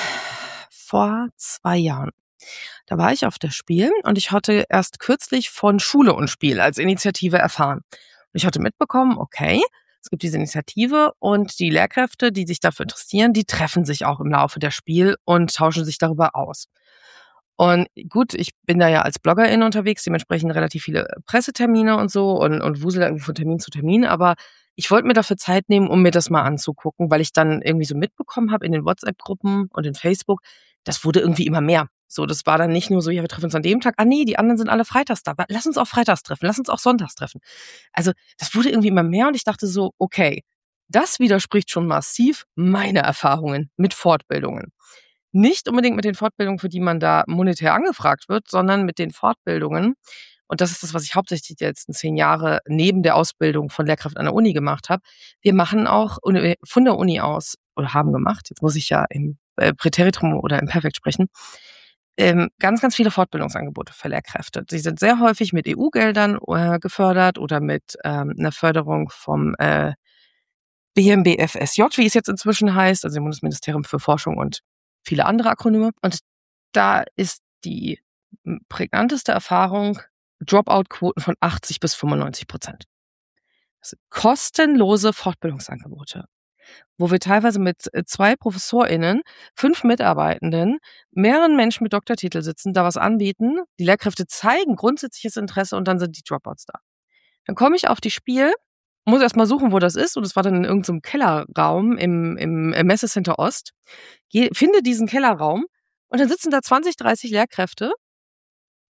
vor zwei Jahren. Da war ich auf der Spiel und ich hatte erst kürzlich von Schule und Spiel als Initiative erfahren. Und ich hatte mitbekommen, okay, es gibt diese Initiative und die Lehrkräfte, die sich dafür interessieren, die treffen sich auch im Laufe der Spiel und tauschen sich darüber aus. Und gut, ich bin da ja als Bloggerin unterwegs, dementsprechend relativ viele Pressetermine und so und und wusele da irgendwie von Termin zu Termin, aber ich wollte mir dafür Zeit nehmen, um mir das mal anzugucken, weil ich dann irgendwie so mitbekommen habe in den WhatsApp-Gruppen und in Facebook, das wurde irgendwie immer mehr. So, das war dann nicht nur so: „Ja, wir treffen uns an dem Tag. Ah ne, die anderen sind alle freitags da. Wa lass uns auch freitags treffen, lass uns auch sonntags treffen.“ Also, das wurde irgendwie immer mehr und ich dachte so: „Okay, das widerspricht schon massiv meiner Erfahrungen mit Fortbildungen.“ Nicht unbedingt mit den Fortbildungen, für die man da monetär angefragt wird, sondern mit den Fortbildungen und das ist das, was ich hauptsächlich die letzten zehn Jahre neben der Ausbildung von Lehrkraft an der Uni gemacht habe. Wir machen auch Uni von der Uni aus oder haben gemacht, jetzt muss ich ja im, äh, Präteritum oder im Perfekt sprechen, ähm, ganz, ganz viele Fortbildungsangebote für Lehrkräfte. Die sind sehr häufig mit E U-Geldern, äh, gefördert oder mit, ähm, 'ner Förderung vom, äh, B M B F S J, wie es jetzt inzwischen heißt, also dem Bundesministerium für Forschung und viele andere Akronyme. Und da ist die, hm, prägnanteste Erfahrung Dropout-Quoten von achtzig bis fünfundneunzig Prozent. Das sind kostenlose Fortbildungsangebote, wo wir teilweise mit, äh, zwei ProfessorInnen, fünf Mitarbeitenden, mehreren Menschen mit Doktortitel sitzen, da was anbieten. Die Lehrkräfte zeigen grundsätzliches Interesse und dann sind die Dropouts da. Dann komme ich auf die Spiel, muss erst mal suchen, wo das ist und es war dann in irgend so 'nem Kellerraum im im, äh, Messecenter Ost. Gehe finde diesen Kellerraum und dann sitzen da zwanzig, dreißig Lehrkräfte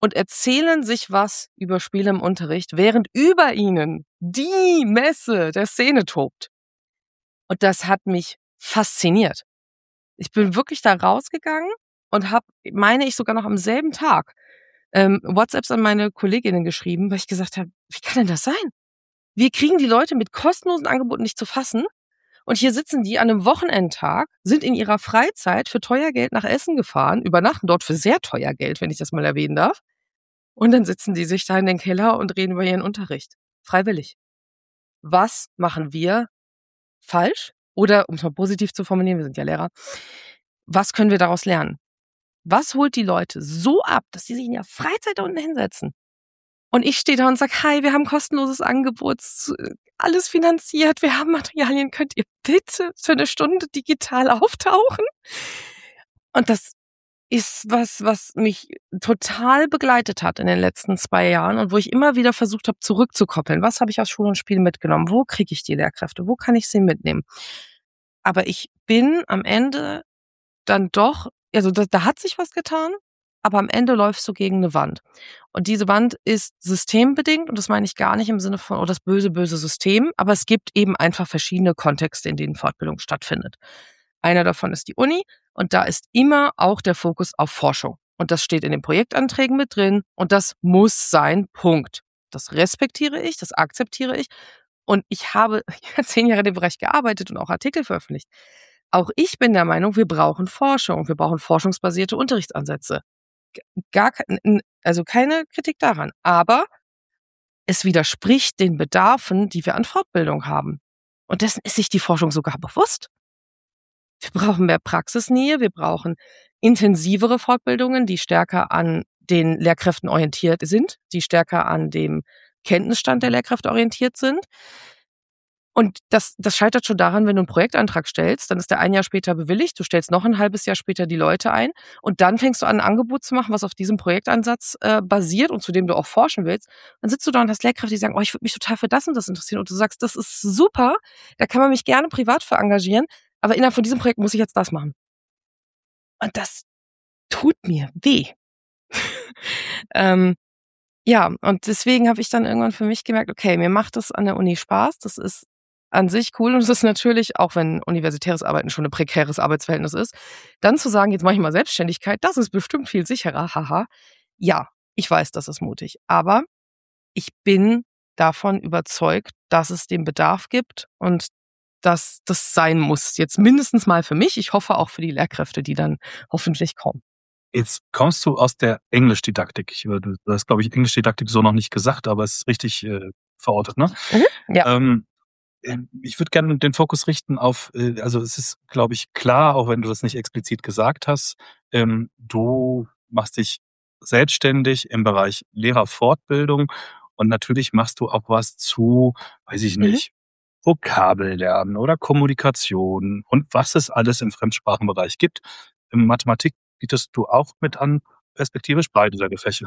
und erzählen sich was über Spiele im Unterricht, während über ihnen die Messe der Szene tobt. Und das hat mich fasziniert. Ich bin wirklich da rausgegangen und habe, meine ich, sogar noch am selben Tag ähm, WhatsApps an meine Kolleginnen geschrieben, weil ich gesagt habe, wie kann denn das sein? Wir kriegen die Leute mit kostenlosen Angeboten nicht zu fassen. Und hier sitzen die an einem Wochenendtag, sind in ihrer Freizeit für teuer Geld nach Essen gefahren, übernachten dort für sehr teuer Geld, wenn ich das mal erwähnen darf. Und dann sitzen die sich da in den Keller und reden über ihren Unterricht. Freiwillig. Was machen wir falsch? Oder, um es mal positiv zu formulieren, wir sind ja Lehrer, was können wir daraus lernen? Was holt die Leute so ab, dass die sich in ihrer Freizeit da unten hinsetzen? Und ich stehe da und sage, hi, wir haben kostenloses Angebot, alles finanziert, wir haben Materialien, könnt ihr bitte für eine Stunde digital auftauchen? Und das ist was, was mich total begleitet hat in den letzten zwei Jahren und wo ich immer wieder versucht habe, zurückzukoppeln. Was habe ich aus Schule und Spiel mitgenommen? Wo kriege ich die Lehrkräfte? Wo kann ich sie mitnehmen? Aber ich bin am Ende dann doch, also da, da hat sich was getan, aber am Ende läufst du gegen eine Wand. Und diese Wand ist systembedingt und das meine ich gar nicht im Sinne von, oh, das böse, böse System, aber es gibt eben einfach verschiedene Kontexte, in denen Fortbildung stattfindet. Einer davon ist die Uni und da ist immer auch der Fokus auf Forschung. Und das steht in den Projektanträgen mit drin und das muss sein, Punkt. Das respektiere ich, das akzeptiere ich und ich habe zehn Jahre in dem Bereich gearbeitet und auch Artikel veröffentlicht. Auch ich bin der Meinung, wir brauchen Forschung, wir brauchen forschungsbasierte Unterrichtsansätze. Gar kein, also keine Kritik daran, aber es widerspricht den Bedarfen, die wir an Fortbildung haben. Und dessen ist sich die Forschung sogar bewusst. Wir brauchen mehr Praxisnähe, wir brauchen intensivere Fortbildungen, die stärker an den Lehrkräften orientiert sind, die stärker an dem Kenntnisstand der Lehrkräfte orientiert sind. Und das, das scheitert schon daran, wenn du einen Projektantrag stellst, dann ist der ein Jahr später bewilligt, du stellst noch ein halbes Jahr später die Leute ein und dann fängst du an, ein Angebot zu machen, was auf diesem Projektansatz äh, basiert und zu dem du auch forschen willst. Dann sitzt du da und hast Lehrkräfte, die sagen, oh, ich würde mich total für das und das interessieren und du sagst, das ist super, da kann man mich gerne privat für engagieren, aber innerhalb von diesem Projekt muss ich jetzt das machen. Und das tut mir weh. ähm, ja, und deswegen habe ich dann irgendwann für mich gemerkt, okay, mir macht das an der Uni Spaß, das ist an sich cool und es ist natürlich, auch wenn universitäres Arbeiten schon ein prekäres Arbeitsverhältnis ist, dann zu sagen, jetzt mache ich mal Selbstständigkeit, das ist bestimmt viel sicherer, haha. Ja, ich weiß, das ist mutig, aber ich bin davon überzeugt, dass es den Bedarf gibt und dass das sein muss. Jetzt mindestens mal für mich, ich hoffe auch für die Lehrkräfte, die dann hoffentlich kommen. Jetzt kommst du aus der Englischdidaktik. Ich, du hast, glaube ich, Englischdidaktik so noch nicht gesagt, aber es ist richtig äh, verortet, ne? Mhm, ja. Ähm, ich würde gerne den Fokus richten auf, äh, also es ist, glaube ich, klar, auch wenn du das nicht explizit gesagt hast, ähm, du machst dich selbstständig im Bereich Lehrerfortbildung und natürlich machst du auch was zu, weiß ich Mhm. nicht, Vokabellernen oder Kommunikation und was es alles im Fremdsprachenbereich gibt. In Mathematik bietest du auch mit an, perspektivisch breitere Fächer.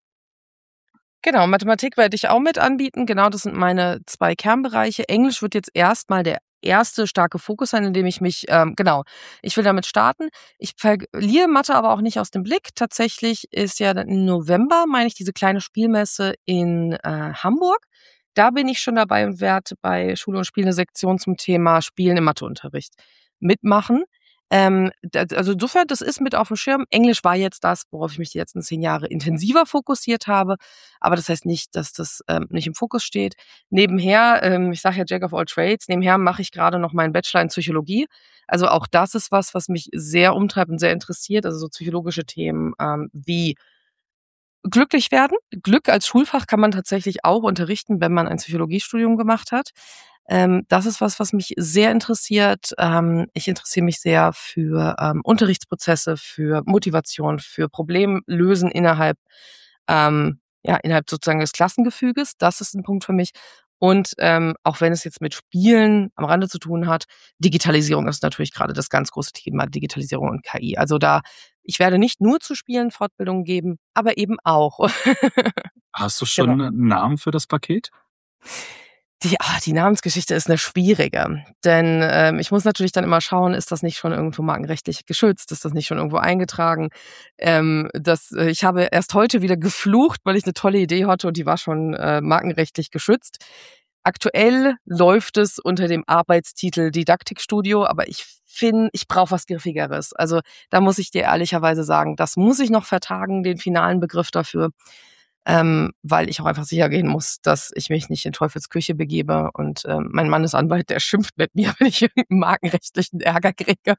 Genau, Mathematik werde ich auch mit anbieten. Genau, das sind meine zwei Kernbereiche. Englisch wird jetzt erstmal der erste starke Fokus sein, in dem ich mich, ähm, genau, ich will damit starten. Ich verliere Mathe aber auch nicht aus dem Blick. Tatsächlich ist ja im November, meine ich, diese kleine Spielmesse in äh, Hamburg. Da bin ich schon dabei und werde bei Schule und Spiel eine Sektion zum Thema Spielen im Matheunterricht mitmachen. Ähm, da, also insofern, das ist mit auf dem Schirm. Englisch war jetzt das, worauf ich mich die letzten zehn Jahre intensiver fokussiert habe. Aber das heißt nicht, dass das ähm, nicht im Fokus steht. Nebenher, ähm, ich sage ja Jack of all Trades, nebenher mache ich gerade noch meinen Bachelor in Psychologie. Also auch das ist was, was mich sehr umtreibt und sehr interessiert. Also so psychologische Themen ähm, wie glücklich werden. Glück als Schulfach kann man tatsächlich auch unterrichten, wenn man ein Psychologiestudium gemacht hat. Ähm, das ist was, was mich sehr interessiert. Ähm, ich interessiere mich sehr für ähm, Unterrichtsprozesse, für Motivation, für Problemlösen innerhalb, ähm, ja, innerhalb sozusagen des Klassengefüges. Das ist ein Punkt für mich. Und ähm, auch wenn es jetzt mit Spielen am Rande zu tun hat, Digitalisierung ist natürlich gerade das ganz große Thema, Digitalisierung und K I. Also da, ich werde nicht nur zu Spielen Fortbildungen geben, aber eben auch. Hast du Genau. schon einen Namen für das Paket? Die, ah, die Namensgeschichte ist eine schwierige, denn ähm, ich muss natürlich dann immer schauen, ist das nicht schon irgendwo markenrechtlich geschützt, ist das nicht schon irgendwo eingetragen? Ähm, das, äh, ich habe erst heute wieder geflucht, weil ich eine tolle Idee hatte und die war schon äh, markenrechtlich geschützt. Aktuell läuft es unter dem Arbeitstitel Didaktikstudio, aber ich finde, ich brauche was Griffigeres. Also da muss ich dir ehrlicherweise sagen, das muss ich noch vertagen, den finalen Begriff dafür. Ähm, weil ich auch einfach sicher gehen muss, dass ich mich nicht in Teufels Küche begebe. Und ähm, mein Mann ist Anwalt, der schimpft mit mir, wenn ich irgendeinen markenrechtlichen Ärger kriege.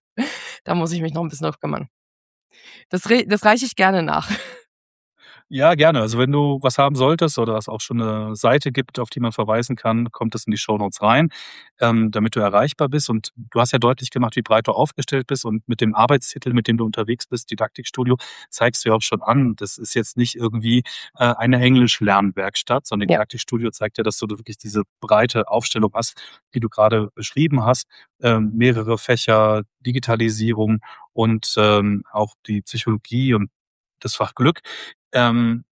Da muss ich mich noch ein bisschen drauf kümmern. Das, re das reiche ich gerne nach. Ja, gerne. Also wenn du was haben solltest oder es auch schon eine Seite gibt, auf die man verweisen kann, kommt das in die Shownotes rein, ähm, damit du erreichbar bist. Und du hast ja deutlich gemacht, wie breit du aufgestellt bist. Und mit dem Arbeitstitel, mit dem du unterwegs bist, Didaktikstudio, zeigst du ja auch schon an, das ist jetzt nicht irgendwie äh, eine Englisch-Lernwerkstatt, sondern Ja. Didaktikstudio zeigt ja, dass du wirklich diese breite Aufstellung hast, die du gerade beschrieben hast. Ähm, mehrere Fächer, Digitalisierung und ähm, auch die Psychologie und das Fach Glück. Ähm,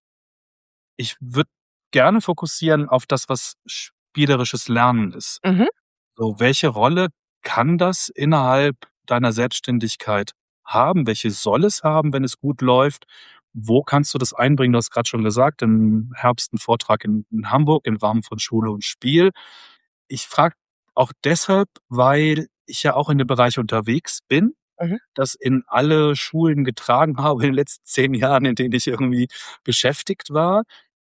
ich würde gerne fokussieren auf das, was spielerisches Lernen ist. Mhm. So, welche Rolle kann das innerhalb deiner Selbstständigkeit haben? Welche soll es haben, wenn es gut läuft? Wo kannst du das einbringen? Du hast gerade schon gesagt, im Herbst 'n Vortrag in in Hamburg im Rahmen von Schule und Spiel. Ich frage auch deshalb, weil ich ja auch in dem Bereich unterwegs bin, Mhm. das in alle Schulen getragen habe in den letzten zehn Jahren, in denen ich irgendwie beschäftigt war,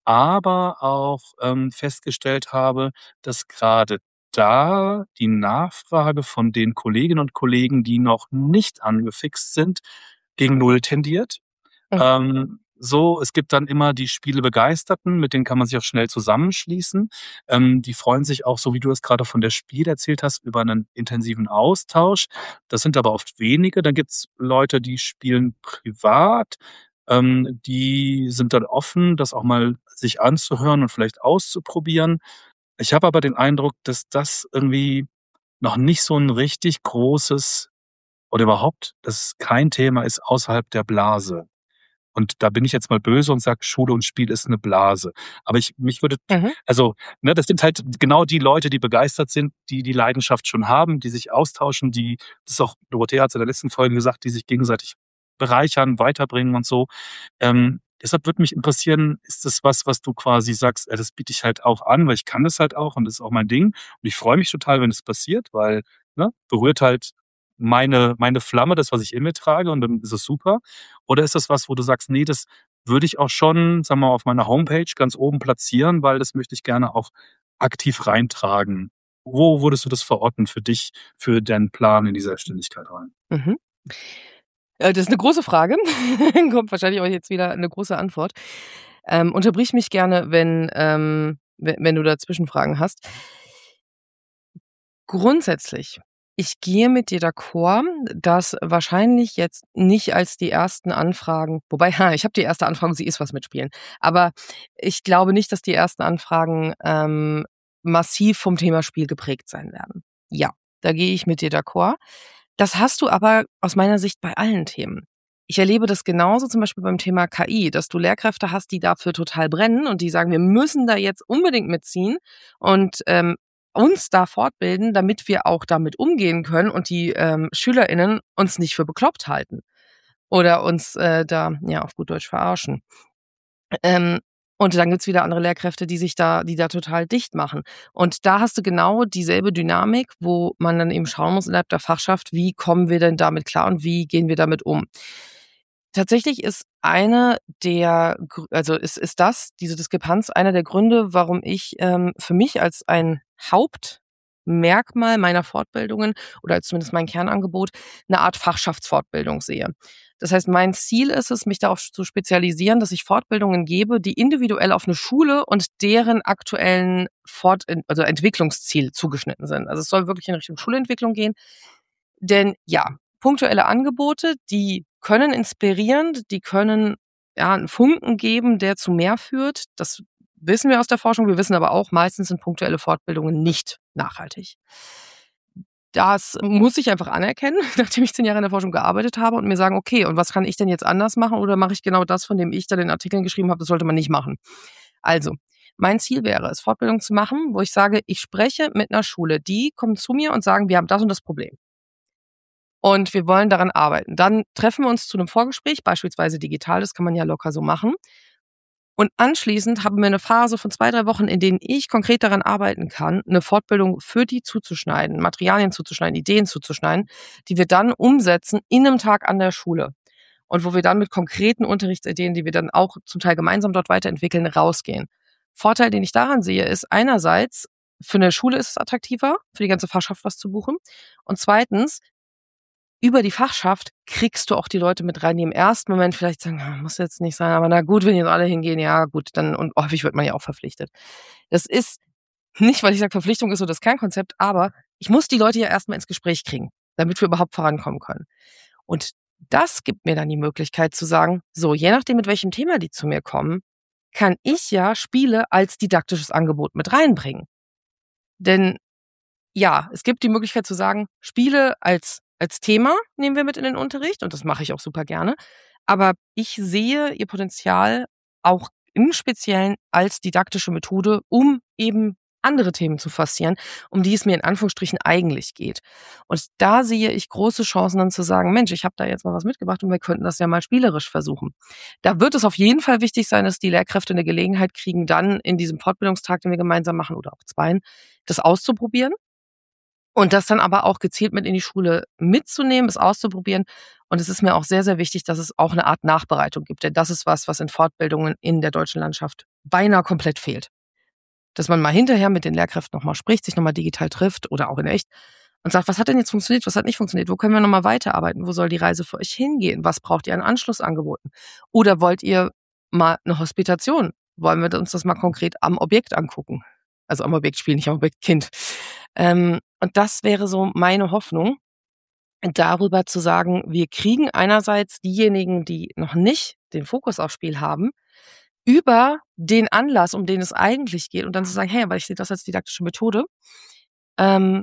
aber auch ähm, festgestellt habe, dass gerade da die Nachfrage von den Kolleginnen und Kollegen, die noch nicht angefixt sind, gegen Null tendiert. Mhm. Ähm, so, es gibt dann immer die Spielebegeisterten, mit denen kann man sich auch schnell zusammenschließen. Ähm, die freuen sich auch, so wie du es gerade von der Spiel erzählt hast, über einen intensiven Austausch. Das sind aber oft wenige. Dann gibt's Leute, die spielen privat. Ähm, die sind dann offen, das auch mal sich anzuhören und vielleicht auszuprobieren. Ich habe aber den Eindruck, dass das irgendwie noch nicht so ein richtig großes oder überhaupt, dass es kein Thema ist außerhalb der Blase. Und da bin ich jetzt mal böse und sage, Schule und Spiel ist eine Blase. Aber ich mich würde Mhm. also, ne, das sind halt genau die Leute, die begeistert sind, die die Leidenschaft schon haben, die sich austauschen, die das ist auch Dorothea hat's in der letzten Folge gesagt, die sich gegenseitig bereichern, weiterbringen und so. Ähm, deshalb würde mich interessieren, ist das was, was du quasi sagst: „Äh, das biete ich halt auch an, weil ich kann das halt auch und das ist auch mein Ding.“ Und ich freue mich total, wenn es passiert, weil, ne, berührt halt meine meine Flamme, das, was ich in mir trage und dann ist es super. Oder ist das was, wo du sagst: „Nee, das würde ich auch schon, sagen wir mal, auf meiner Homepage ganz oben platzieren, weil das möchte ich gerne auch aktiv reintragen.“ Wo würdest du das verorten für dich, für deinen Plan in die Selbstständigkeit rein? Mhm. Äh, das ist eine große Frage. Kommt wahrscheinlich auch jetzt wieder eine große Antwort. Ähm, unterbrich mich gerne, wenn, ähm, we wenn du da Zwischenfragen hast. Grundsätzlich, ich gehe mit dir d'accord, dass wahrscheinlich jetzt nicht als die ersten Anfragen wobei, ha, ich habe die erste Anfrage, sie ist was mit Spielen. Aber ich glaube nicht, dass die ersten Anfragen, ähm, massiv vom Thema Spiel geprägt sein werden. Ja, da gehe ich mit dir d'accord. Das hast du aber aus meiner Sicht bei allen Themen. Ich erlebe das genauso zum Beispiel beim Thema K I, dass du Lehrkräfte hast, die dafür total brennen und die sagen: „Wir müssen da jetzt unbedingt mitziehen und, ähm, uns da fortbilden, damit wir auch damit umgehen können und die, ähm, SchülerInnen uns nicht für bekloppt halten oder uns, äh, da, ja, auf gut Deutsch verarschen. Ähm, und dann gibt's wieder andere Lehrkräfte, die sich da die da total dicht machen. Und da hast du genau dieselbe Dynamik, wo man dann eben schauen muss innerhalb der Fachschaft, wie kommen wir denn damit klar und wie gehen wir damit um? Tatsächlich ist eine der Grü also, ist ist das diese Diskrepanz einer der Gründe, warum ich, ähm, für mich als ein Hauptmerkmal meiner Fortbildungen oder als zumindest mein Kernangebot 'ne Art Fachschaftsfortbildung sehe. Das heißt, mein Ziel ist es, mich darauf zu spezialisieren, dass ich Fortbildungen gebe, die individuell auf 'ne Schule und deren aktuellen Fort also, Entwicklungsziel zugeschnitten sind. Also, es soll wirklich in Richtung Schulentwicklung gehen. Denn ja, punktuelle Angebote, die können inspirieren, die können, ja, 'n Funken geben, der zu mehr führt. Das wissen wir aus der Forschung. Wir wissen aber auch, meistens sind punktuelle Fortbildungen nicht nachhaltig. Das muss ich einfach anerkennen, nachdem ich zehn Jahre in der Forschung gearbeitet habe und mir sagen: „Okay, und was kann ich denn jetzt anders machen oder mache ich genau das, von dem ich da in den Artikeln geschrieben habe, das sollte man nicht machen?“ Also, Mein Ziel wäre es, Fortbildung zu machen, wo ich sage, ich spreche mit einer Schule. Die kommen zu mir und sagen, wir haben das und das Problem. Und wir wollen daran arbeiten. Dann treffen wir uns zu einem Vorgespräch, beispielsweise digital, das kann man ja locker so machen. Und anschließend haben wir eine Phase von zwei, drei Wochen, in denen ich konkret daran arbeiten kann, eine Fortbildung für die zuzuschneiden, Materialien zuzuschneiden, Ideen zuzuschneiden, die wir dann umsetzen in einem Tag an der Schule. Und wo wir dann mit konkreten Unterrichtsideen, die wir dann auch zum Teil gemeinsam dort weiterentwickeln, rausgehen. Vorteil, den ich daran sehe, ist einerseits, für eine Schule ist es attraktiver, für die ganze Fachschaft was zu buchen. Und zweitens, über die Fachschaft kriegst du auch die Leute mit rein, die im ersten Moment vielleicht sagen, ah, muss jetzt nicht sein, aber na gut, wenn jetzt alle hingehen, ja gut, dann, und häufig wird man ja auch verpflichtet. Das ist nicht, weil ich sage, Verpflichtung ist so das Kernkonzept, aber ich muss die Leute ja erstmal ins Gespräch kriegen, damit wir überhaupt vorankommen können. Und das gibt mir dann die Möglichkeit zu sagen, so, je nachdem, mit welchem Thema die zu mir kommen, kann ich ja Spiele als didaktisches Angebot mit reinbringen. Denn ja, es gibt die Möglichkeit zu sagen, Spiele als, als Thema nehmen wir mit in den Unterricht und das mache ich auch super gerne. Aber ich sehe ihr Potenzial auch im Speziellen als didaktische Methode, um eben andere Themen zu forcieren, um die es mir in Anführungsstrichen eigentlich geht. Und da sehe ich große Chancen dann zu sagen, Mensch, ich habe da jetzt mal was mitgebracht und wir könnten das ja mal spielerisch versuchen. Da wird es auf jeden Fall wichtig sein, dass die Lehrkräfte eine Gelegenheit kriegen, dann in diesem Fortbildungstag, den wir gemeinsam machen oder auch zweien, das auszuprobieren. Und das dann aber auch gezielt mit in die Schule mitzunehmen, es auszuprobieren. Und es ist mir auch sehr, sehr wichtig, dass es auch eine Art Nachbereitung gibt. Denn das ist was, was in Fortbildungen in der deutschen Landschaft beinahe komplett fehlt. Dass man mal hinterher mit den Lehrkräften nochmal spricht, sich nochmal digital trifft oder auch in echt und sagt, was hat denn jetzt funktioniert, was hat nicht funktioniert, wo können wir nochmal weiterarbeiten, wo soll die Reise für euch hingehen, was braucht ihr an Anschlussangeboten? Oder wollt ihr mal eine Hospitation? Wollen wir uns das mal konkret am Objekt angucken? Also am Objektspiel, nicht am Objektkind. Ähm, und das wäre so meine Hoffnung, darüber zu sagen, wir kriegen einerseits diejenigen, die noch nicht den Fokus auf Spiel haben, über den Anlass, um den es eigentlich geht, und dann zu sagen, hey, aber ich sehe das als didaktische Methode. Ähm,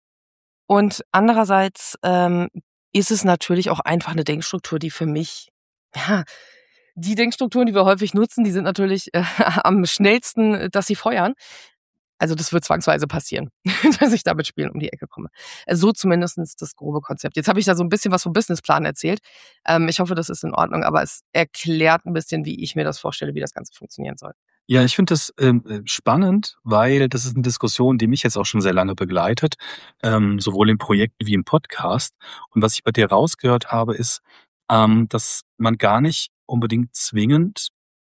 und andererseits ähm, ist es natürlich auch einfach eine Denkstruktur, die für mich, ja, die Denkstrukturen, die wir häufig nutzen, die sind natürlich äh, am schnellsten, äh, dass sie feuern. Also das wird zwangsweise passieren, dass ich da mit Spielen um die Ecke komme. Also so zumindestens das grobe Konzept. Jetzt habe ich da so ein bisschen was vom Businessplan erzählt. Ähm, ich hoffe, das ist in Ordnung, aber es erklärt ein bisschen, wie ich mir das vorstelle, wie das Ganze funktionieren soll. Ja, ich finde das ähm, äh, spannend, weil das ist eine Diskussion, die mich jetzt auch schon sehr lange begleitet, ähm, sowohl in Projekten wie im Podcast. Und was ich bei dir rausgehört habe, ist, ähm, dass man gar nicht unbedingt zwingend,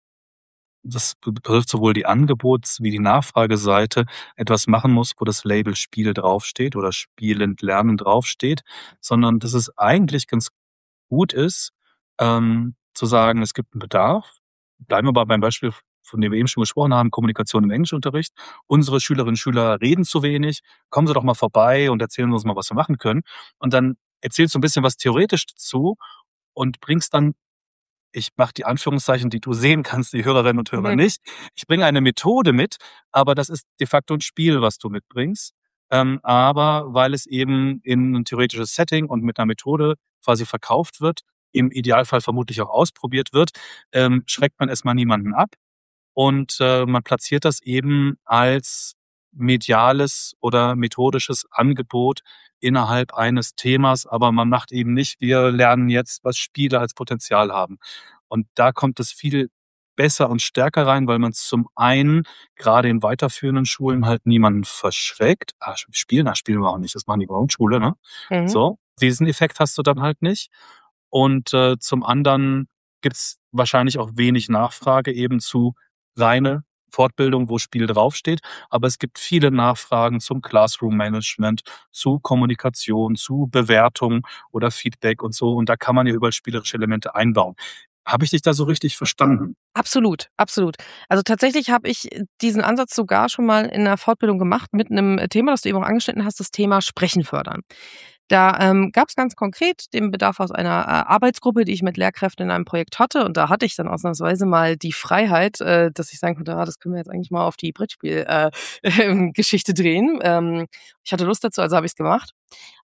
das betrifft sowohl die Angebots- wie die Nachfrageseite, etwas machen muss, wo das Label Spiel draufsteht oder Spielend Lernen draufsteht, sondern dass es eigentlich ganz gut ist, ähm, zu sagen, es gibt einen Bedarf. Bleiben wir mal beim Beispiel, von dem wir eben schon gesprochen haben, Kommunikation im Englischunterricht. Unsere Schülerinnen und Schüler reden zu wenig. Kommen Sie doch mal vorbei und erzählen uns mal, was wir machen können. Und dann erzählst du ein bisschen was theoretisch dazu und bringst dann, ich mache die Anführungszeichen, die du sehen kannst, die Hörerinnen und Hörer Mhm. nicht. Ich bringe eine Methode mit, aber das ist de facto ein Spiel, was du mitbringst. Ähm, aber weil es eben in ein theoretisches Setting und mit einer Methode quasi verkauft wird, im Idealfall vermutlich auch ausprobiert wird, ähm, schreckt man erstmal niemanden ab und äh, man platziert das eben als mediales oder methodisches Angebot innerhalb eines Themas, aber man macht eben nicht, wir lernen jetzt, was Spiele als Potenzial haben. Und da kommt es viel besser und stärker rein, weil man zum einen gerade in weiterführenden Schulen halt niemanden verschreckt. Ah, spielen, das spielen wir auch nicht, das machen die Grundschule, ne? Mhm. So, diesen Effekt hast du dann halt nicht. Und äh, zum anderen gibt's wahrscheinlich auch wenig Nachfrage eben zu reine Fortbildung, wo Spiel draufsteht. Aber es gibt viele Nachfragen zum Classroom-Management, zu Kommunikation, zu Bewertung oder Feedback und so. Und da kann man ja überall spielerische Elemente einbauen. Habe ich dich da so richtig verstanden? Absolut, absolut. Also tatsächlich habe ich diesen Ansatz sogar schon mal in einer Fortbildung gemacht mit einem Thema, das du eben auch angeschnitten hast, das Thema Sprechen fördern. Da ähm, gab es ganz konkret den Bedarf aus einer äh, Arbeitsgruppe, die ich mit Lehrkräften in einem Projekt hatte. Und da hatte ich dann ausnahmsweise mal die Freiheit, äh, dass ich sagen konnte, ah, das können wir jetzt eigentlich mal auf die Brettspiel-Geschichte äh, Geschichte drehen. Ähm, ich hatte Lust dazu, also habe ich es gemacht.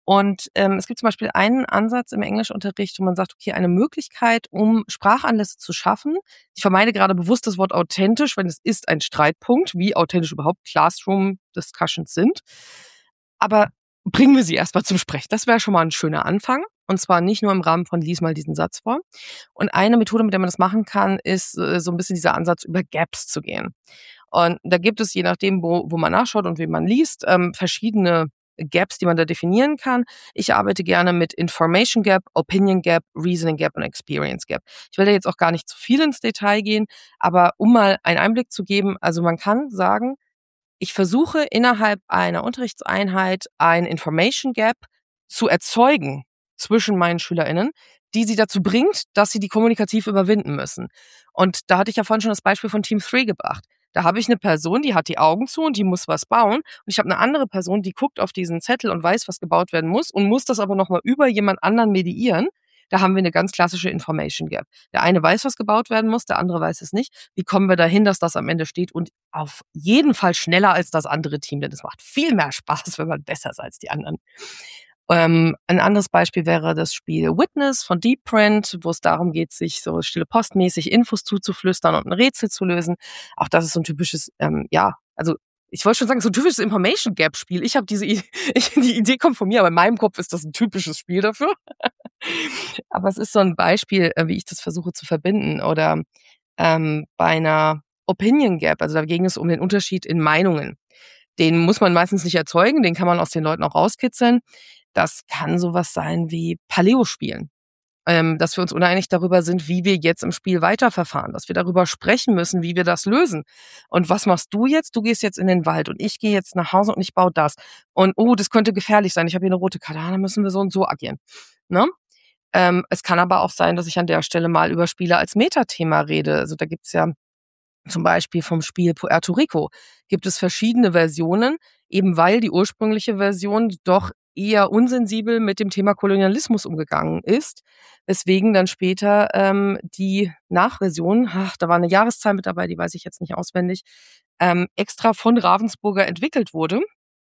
Und ähm, es gibt zum Beispiel einen Ansatz im Englischunterricht, wo man sagt, okay, eine Möglichkeit, um Sprachanlässe zu schaffen. Ich vermeide gerade bewusst das Wort authentisch, wenn es ist ein Streitpunkt, wie authentisch überhaupt Classroom-Discussions sind. Aber bringen wir sie erstmal zum Sprechen. Das wäre schon mal ein schöner Anfang. Und zwar nicht nur im Rahmen von lies mal diesen Satz vor. Und eine Methode, mit der man das machen kann, ist äh, so ein bisschen dieser Ansatz, über Gaps zu gehen. Und da gibt es, je nachdem, wo, wo man nachschaut und wie man liest, ähm, verschiedene Gaps, die man da definieren kann. Ich arbeite gerne mit Information Gap, Opinion Gap, Reasoning Gap und Experience Gap. Ich will da jetzt auch gar nicht zu viel ins Detail gehen, aber um mal einen Einblick zu geben, also man kann sagen, ich versuche innerhalb einer Unterrichtseinheit ein Information Gap zu erzeugen zwischen meinen SchülerInnen, die sie dazu bringt, dass sie die kommunikativ überwinden müssen. Und da hatte ich ja vorhin schon das Beispiel von Team drei gebracht. Da habe ich eine Person, die hat die Augen zu und die muss was bauen. Und ich habe eine andere Person, die guckt auf diesen Zettel und weiß, was gebaut werden muss und muss das aber nochmal über jemand anderen mediieren. Da haben wir eine ganz klassische Information Gap. Der eine weiß, was gebaut werden muss, der andere weiß es nicht. Wie kommen wir dahin, dass das am Ende steht und auf jeden Fall schneller als das andere Team, denn es macht viel mehr Spaß, wenn man besser ist als die anderen. Ähm, ein anderes Beispiel wäre das Spiel Witness von Deep Print, wo es darum geht, sich so stille postmäßig Infos zuzuflüstern und ein Rätsel zu lösen. Auch das ist so ein typisches, ähm, ja, also ich wollte schon sagen, so ein typisches Information Gap Spiel. Ich habe diese I- ich, die Idee kommt von mir, aber in meinem Kopf ist das ein typisches Spiel dafür. Aber es ist so ein Beispiel, äh, wie ich das versuche zu verbinden. Oder ähm, bei einer Opinion Gap, also da ging es um den Unterschied in Meinungen. Den muss man meistens nicht erzeugen, den kann man aus den Leuten auch rauskitzeln. Das kann sowas sein wie Paleo spielen. Ähm, dass wir uns uneinig darüber sind, wie wir jetzt im Spiel weiterverfahren, dass wir darüber sprechen müssen, wie wir das lösen. Und was machst du jetzt? Du gehst jetzt in den Wald und ich gehe jetzt nach Hause und ich baue das. Und oh, das könnte gefährlich sein. Ich habe hier eine rote Karte, ah, dann müssen wir so und so agieren. Ne? Ähm, es kann aber auch sein, dass ich an der Stelle mal über Spiele als Metathema rede. Also da gibt's ja zum Beispiel vom Spiel Puerto Rico gibt es verschiedene Versionen, eben weil die ursprüngliche Version doch eher unsensibel mit dem Thema Kolonialismus umgegangen ist, weswegen dann später ähm, die Nachversion, ach, da war eine Jahreszahl mit dabei, die weiß ich jetzt nicht auswendig, ähm, extra von Ravensburger entwickelt wurde,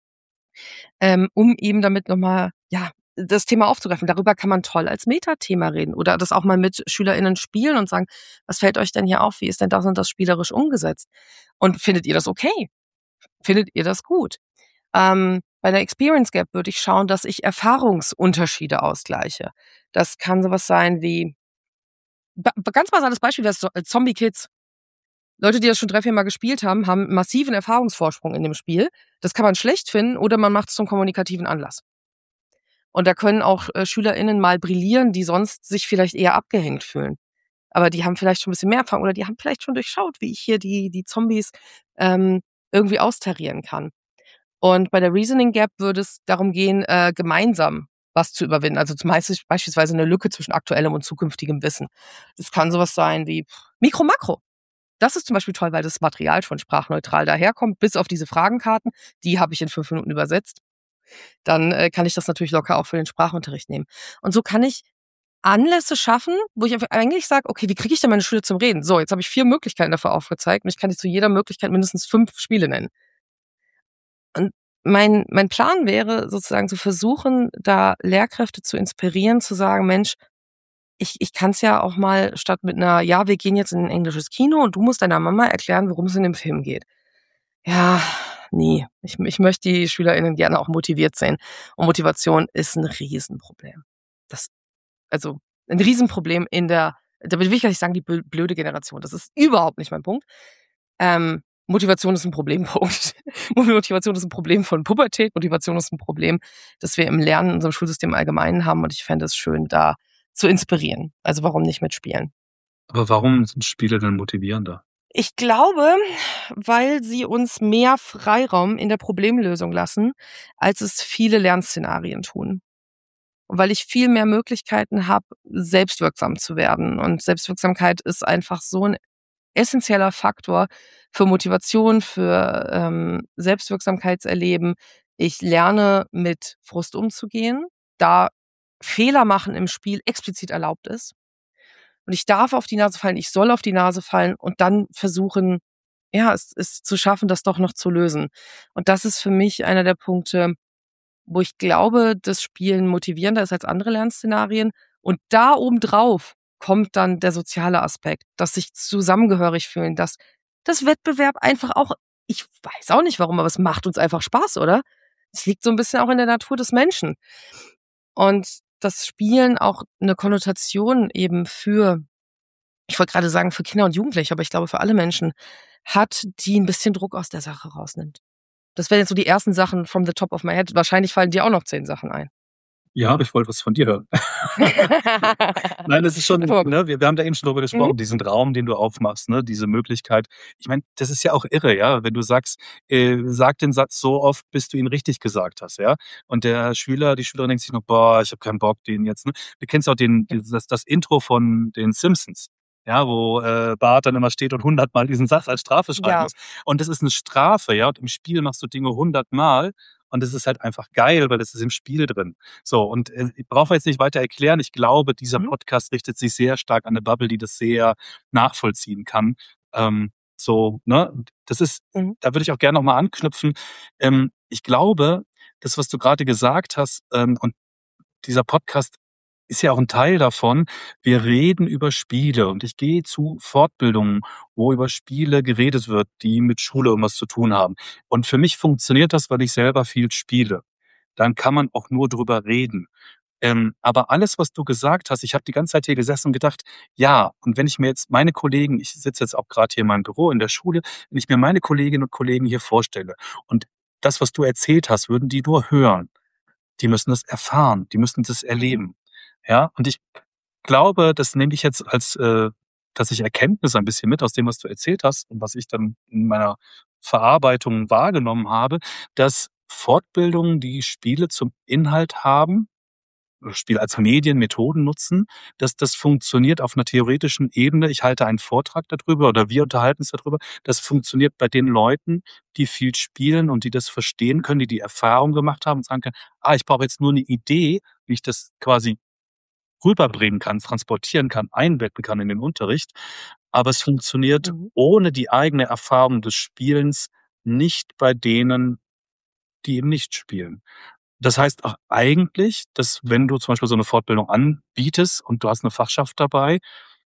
ähm, um eben damit nochmal, ja, das Thema aufzugreifen. Darüber kann man toll als Metathema reden oder das auch mal mit SchülerInnen spielen und sagen, was fällt euch denn hier auf? Wie ist denn das und das spielerisch umgesetzt? Und findet ihr das okay? Findet ihr das gut? Ähm, bei der Experience Gap würde ich schauen, dass ich Erfahrungsunterschiede ausgleiche. Das kann sowas sein wie, ba- ganz basales Beispiel wäre so, äh, Zombie Kids. Leute, die das schon drei, vier Mal gespielt haben, haben einen massiven Erfahrungsvorsprung in dem Spiel. Das kann man schlecht finden oder man macht es zum kommunikativen Anlass. Und da können auch äh, SchülerInnen mal brillieren, die sonst sich vielleicht eher abgehängt fühlen. Aber die haben vielleicht schon ein bisschen mehr Erfahrung oder die haben vielleicht schon durchschaut, wie ich hier die, die Zombies ähm, irgendwie austarieren kann. Und bei der Reasoning Gap würde es darum gehen, äh, gemeinsam was zu überwinden. Also zum Beispiel beispielsweise eine Lücke zwischen aktuellem und zukünftigem Wissen. Das kann sowas sein wie Mikro, Makro. Das ist zum Beispiel toll, weil das Material schon sprachneutral daherkommt, bis auf diese Fragenkarten. Die habe ich in fünf Minuten übersetzt. Dann äh, kann ich das natürlich locker auch für den Sprachunterricht nehmen. Und so kann ich Anlässe schaffen, wo ich einfach eigentlich sage, okay, wie kriege ich denn meine Schüler zum Reden? So, jetzt habe ich vier Möglichkeiten dafür aufgezeigt und ich kann dir zu jeder Möglichkeit mindestens fünf Spiele nennen. Und mein, mein Plan wäre sozusagen zu versuchen, da Lehrkräfte zu inspirieren, zu sagen, Mensch, ich, ich kann es ja auch mal statt mit einer, ja, wir gehen jetzt in ein englisches Kino und du musst deiner Mama erklären, worum es in dem Film geht. Ja, nee, ich, ich möchte die SchülerInnen gerne auch motiviert sehen. Und Motivation ist ein Riesenproblem. Das, also ein Riesenproblem in der, da will ich gar nicht sagen, die bö- blöde Generation. Das ist überhaupt nicht mein Punkt. Ähm, Motivation ist ein Problempunkt. Motivation ist ein Problem von Pubertät. Motivation ist ein Problem, das wir im Lernen in unserem Schulsystem allgemein haben. Und ich fände es schön, da zu inspirieren. Also warum nicht mitspielen? Aber warum sind Spiele denn motivierender? Ich glaube, weil sie uns mehr Freiraum in der Problemlösung lassen, als es viele Lernszenarien tun. Und weil ich viel mehr Möglichkeiten habe, selbstwirksam zu werden. Und Selbstwirksamkeit ist einfach so ein essentieller Faktor für Motivation, für ähm, Selbstwirksamkeitserleben. Ich lerne, mit Frust umzugehen, da Fehler machen im Spiel explizit erlaubt ist. Und ich darf auf die Nase fallen, ich soll auf die Nase fallen und dann versuchen, ja, es, es zu schaffen, das doch noch zu lösen. Und das ist für mich einer der Punkte, wo ich glaube, das Spielen motivierender ist als andere Lernszenarien. Und da obendrauf kommt dann der soziale Aspekt, dass sich zusammengehörig fühlen, dass das Wettbewerb einfach auch, ich weiß auch nicht warum, aber es macht uns einfach Spaß, oder? Es liegt so ein bisschen auch in der Natur des Menschen. Und das Spielen auch eine Konnotation eben für, ich wollte gerade sagen für Kinder und Jugendliche, aber ich glaube für alle Menschen, hat, die ein bisschen Druck aus der Sache rausnimmt. Das wären jetzt so die ersten Sachen from the top of my head. Wahrscheinlich fallen dir auch noch zehn Sachen ein. Ja, aber ich wollte was von dir hören. Nein, das ist schon, Guck mal. ne, wir, wir haben da eben schon drüber gesprochen, Mhm. diesen Raum, den du aufmachst, ne, diese Möglichkeit. Ich meine, das ist ja auch irre, ja, wenn du sagst, äh, sag den Satz so oft, bis du ihn richtig gesagt hast, ja. Und der Schüler, die Schülerin denkt sich noch, boah, ich habe keinen Bock, den jetzt, ne. Du kennst auch den, das, das Intro von den Simpsons. Ja, wo äh, Bart dann immer steht und hundertmal diesen Satz als Strafe schreiben Ja. muss. Und das ist eine Strafe, ja. Und im Spiel machst du Dinge hundertmal. Und das ist halt einfach geil, weil das ist im Spiel drin. So, und äh, ich brauche jetzt nicht weiter erklären. Ich glaube, dieser Mhm. Podcast richtet sich sehr stark an eine Bubble, die das sehr nachvollziehen kann. Ähm, so, ne, das ist, Mhm. da würde ich auch gerne nochmal anknüpfen. Ähm, ich glaube, das, was du gerade gesagt hast, ähm, und dieser Podcast ist ja auch ein Teil davon. Wir reden über Spiele und ich gehe zu Fortbildungen, wo über Spiele geredet wird, die mit Schule irgendwas zu tun haben. Und für mich funktioniert das, weil ich selber viel spiele. Dann kann man auch nur drüber reden. Ähm, aber alles, was du gesagt hast, ich habe die ganze Zeit hier gesessen und gedacht, ja, und wenn ich mir jetzt meine Kollegen, ich sitze jetzt auch gerade hier in meinem Büro in der Schule, wenn ich mir meine Kolleginnen und Kollegen hier vorstelle und das, was du erzählt hast, würden die nur hören. Die müssen das erfahren, die müssen das Mhm. erleben. Ja, und ich glaube, das nehme ich jetzt als äh, dass ich Erkenntnis ein bisschen mit aus dem, was du erzählt hast und was ich dann in meiner Verarbeitung wahrgenommen habe, dass Fortbildungen, die Spiele zum Inhalt haben, oder Spiel als Medien, Methoden nutzen, dass das funktioniert auf einer theoretischen Ebene. Ich halte einen Vortrag darüber oder wir unterhalten uns darüber. Das funktioniert bei den Leuten, die viel spielen und die das verstehen können, die die Erfahrung gemacht haben und sagen können, ah, ich brauche jetzt nur eine Idee, wie ich das quasi rüberbringen kann, transportieren kann, einbetten kann in den Unterricht. Aber es funktioniert Mhm. ohne die eigene Erfahrung des Spielens nicht bei denen, die eben nicht spielen. Das heißt auch eigentlich, dass wenn du zum Beispiel so eine Fortbildung anbietest und du hast eine Fachschaft dabei,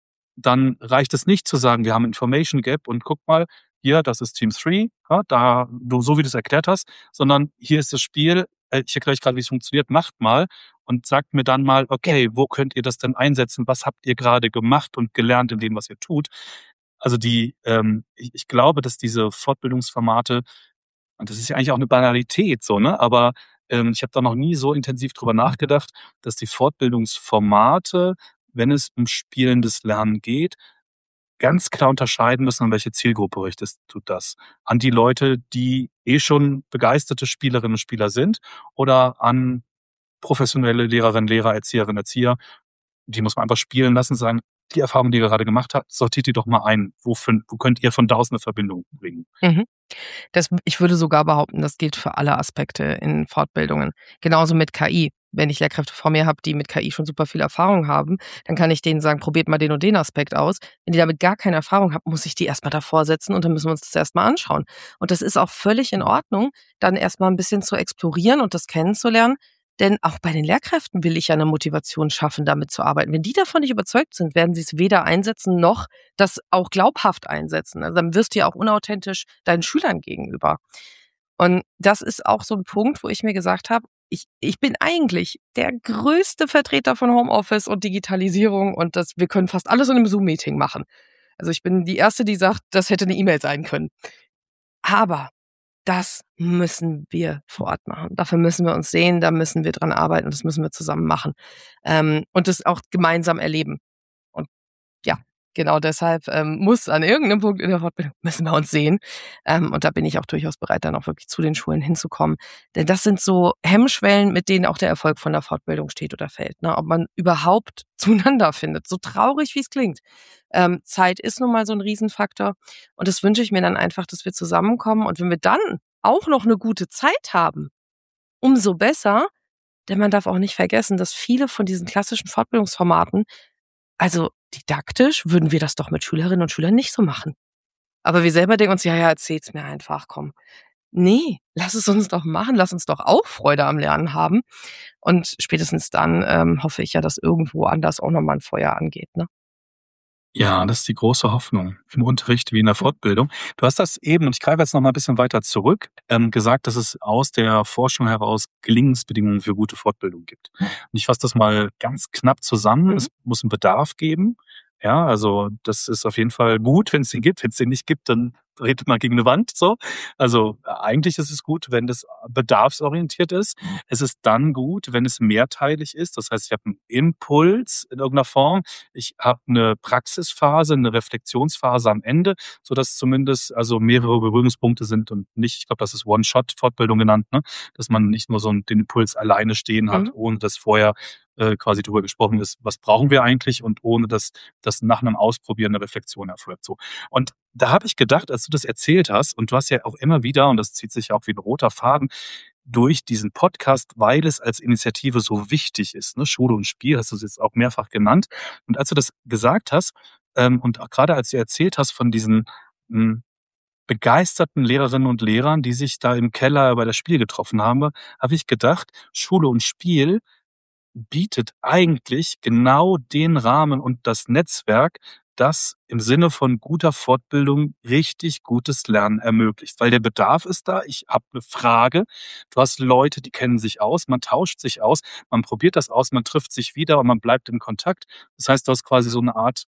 dann reicht es nicht zu sagen, wir haben Information Gap und guck mal, hier, das ist Team drei, ja, da, du, so wie du es erklärt hast, sondern hier ist das Spiel, äh, ich erkläre euch gerade, wie es funktioniert, macht mal und sagt mir dann mal, Ja. okay, wo könnt ihr das denn einsetzen? Was habt ihr gerade gemacht und gelernt in dem, was ihr tut? Also die, ähm, ich, ich glaube, dass diese Fortbildungsformate, und das ist ja eigentlich auch eine Banalität so, ne? Aber ähm, ich habe da noch nie so intensiv drüber nachgedacht, dass die Fortbildungsformate, wenn es um spielendes Lernen geht, ganz klar unterscheiden müssen, an welche Zielgruppe richtest du das? An die Leute, die eh schon begeisterte Spielerinnen und Spieler sind oder an professionelle Lehrerinnen, Lehrer, Erzieherinnen, Erzieher? Die muss man einfach spielen lassen, sagen, die Erfahrung, die ihr gerade gemacht habt, sortiert die doch mal ein. Wo, fün- wo könnt ihr von da aus eine Verbindung bringen? Mhm. Das, ich würde sogar behaupten, das gilt für alle Aspekte in Fortbildungen. Genauso mit K I. Wenn ich Lehrkräfte vor mir habe, die mit K I schon super viel Erfahrung haben, dann kann ich denen sagen, probiert mal den und den Aspekt aus. Wenn die damit gar keine Erfahrung haben, muss ich die erstmal davor setzen und dann müssen wir uns das erstmal anschauen. Und das ist auch völlig in Ordnung, dann erstmal ein bisschen zu explorieren und das kennenzulernen. Denn auch bei den Lehrkräften will ich ja eine Motivation schaffen, damit zu arbeiten. Wenn die davon nicht überzeugt sind, werden sie es weder einsetzen noch das auch glaubhaft einsetzen. Also dann wirst du ja auch unauthentisch deinen Schülern gegenüber. Und das ist auch so ein Punkt, wo ich mir gesagt habe, ich, ich bin eigentlich der größte Vertreter von Homeoffice und Digitalisierung und das, wir können fast alles in einem Zoom-Meeting machen. Also ich bin die Erste, die sagt, das hätte eine E-Mail sein können. Aber das müssen wir vor Ort machen. Dafür müssen wir uns sehen, da müssen wir dran arbeiten und das müssen wir zusammen machen. Ähm, und das auch gemeinsam erleben. Und ja, genau deshalb ähm, muss an irgendeinem Punkt in der Fortbildung müssen wir uns sehen. Ähm, und da bin ich auch durchaus bereit, dann auch wirklich zu den Schulen hinzukommen. Denn das sind so Hemmschwellen, mit denen auch der Erfolg von der Fortbildung steht oder fällt. Ne? Ob man überhaupt zueinander findet. So traurig, wie es klingt. Ähm, Zeit ist nun mal so ein Riesenfaktor. Und das wünsche ich mir dann einfach, dass wir zusammenkommen. Und wenn wir dann auch noch eine gute Zeit haben, umso besser. Denn man darf auch nicht vergessen, dass viele von diesen klassischen Fortbildungsformaten, also didaktisch würden wir das doch mit Schülerinnen und Schülern nicht so machen. Aber wir selber denken uns, ja, ja, erzähl's mir einfach, komm. nee, lass es uns doch machen, lass uns doch auch Freude am Lernen haben. Und spätestens dann ähm, hoffe ich ja, dass irgendwo anders auch nochmal ein Feuer angeht. Ne? Ja, das ist die große Hoffnung im Unterricht wie in der Fortbildung. Du hast das eben, und ich greife jetzt noch mal ein bisschen weiter zurück, ähm, gesagt, dass es aus der Forschung heraus Gelingensbedingungen für gute Fortbildung gibt. Und ich fasse das mal ganz knapp zusammen. Mhm. Es muss einen Bedarf geben. Ja, also das ist auf jeden Fall gut, wenn es den gibt. Wenn es den nicht gibt, dann redet man gegen eine Wand. So, also äh, eigentlich ist es gut, wenn das bedarfsorientiert ist. Es ist dann gut, wenn es mehrteilig ist. Das heißt, ich habe einen Impuls in irgendeiner Form. Ich habe eine Praxisphase, eine Reflexionsphase am Ende, sodass zumindest also mehrere Berührungspunkte sind und nicht, ich glaube, das ist One-Shot-Fortbildung genannt, ne? Dass man nicht nur so einen, den Impuls alleine stehen hat, Mhm. ohne dass vorher äh, quasi darüber gesprochen ist, was brauchen wir eigentlich und ohne dass das nach einem Ausprobieren eine Reflexion erfolgt. So. Und da habe ich gedacht, als du das erzählt hast, und du hast ja auch immer wieder, und das zieht sich ja auch wie ein roter Faden, durch diesen Podcast, weil es als Initiative so wichtig ist. Ne? Schule und Spiel hast du es jetzt auch mehrfach genannt. Und als du das gesagt hast, ähm, und auch gerade als du erzählt hast von diesen mh, begeisterten Lehrerinnen und Lehrern, die sich da im Keller bei das Spiel getroffen haben, habe ich gedacht, Schule und Spiel bietet eigentlich genau den Rahmen und das Netzwerk, das im Sinne von guter Fortbildung richtig gutes Lernen ermöglicht. Weil der Bedarf ist da, ich habe eine Frage, du hast Leute, die kennen sich aus, man tauscht sich aus, man probiert das aus, man trifft sich wieder und man bleibt in Kontakt. Das heißt, du hast quasi so eine Art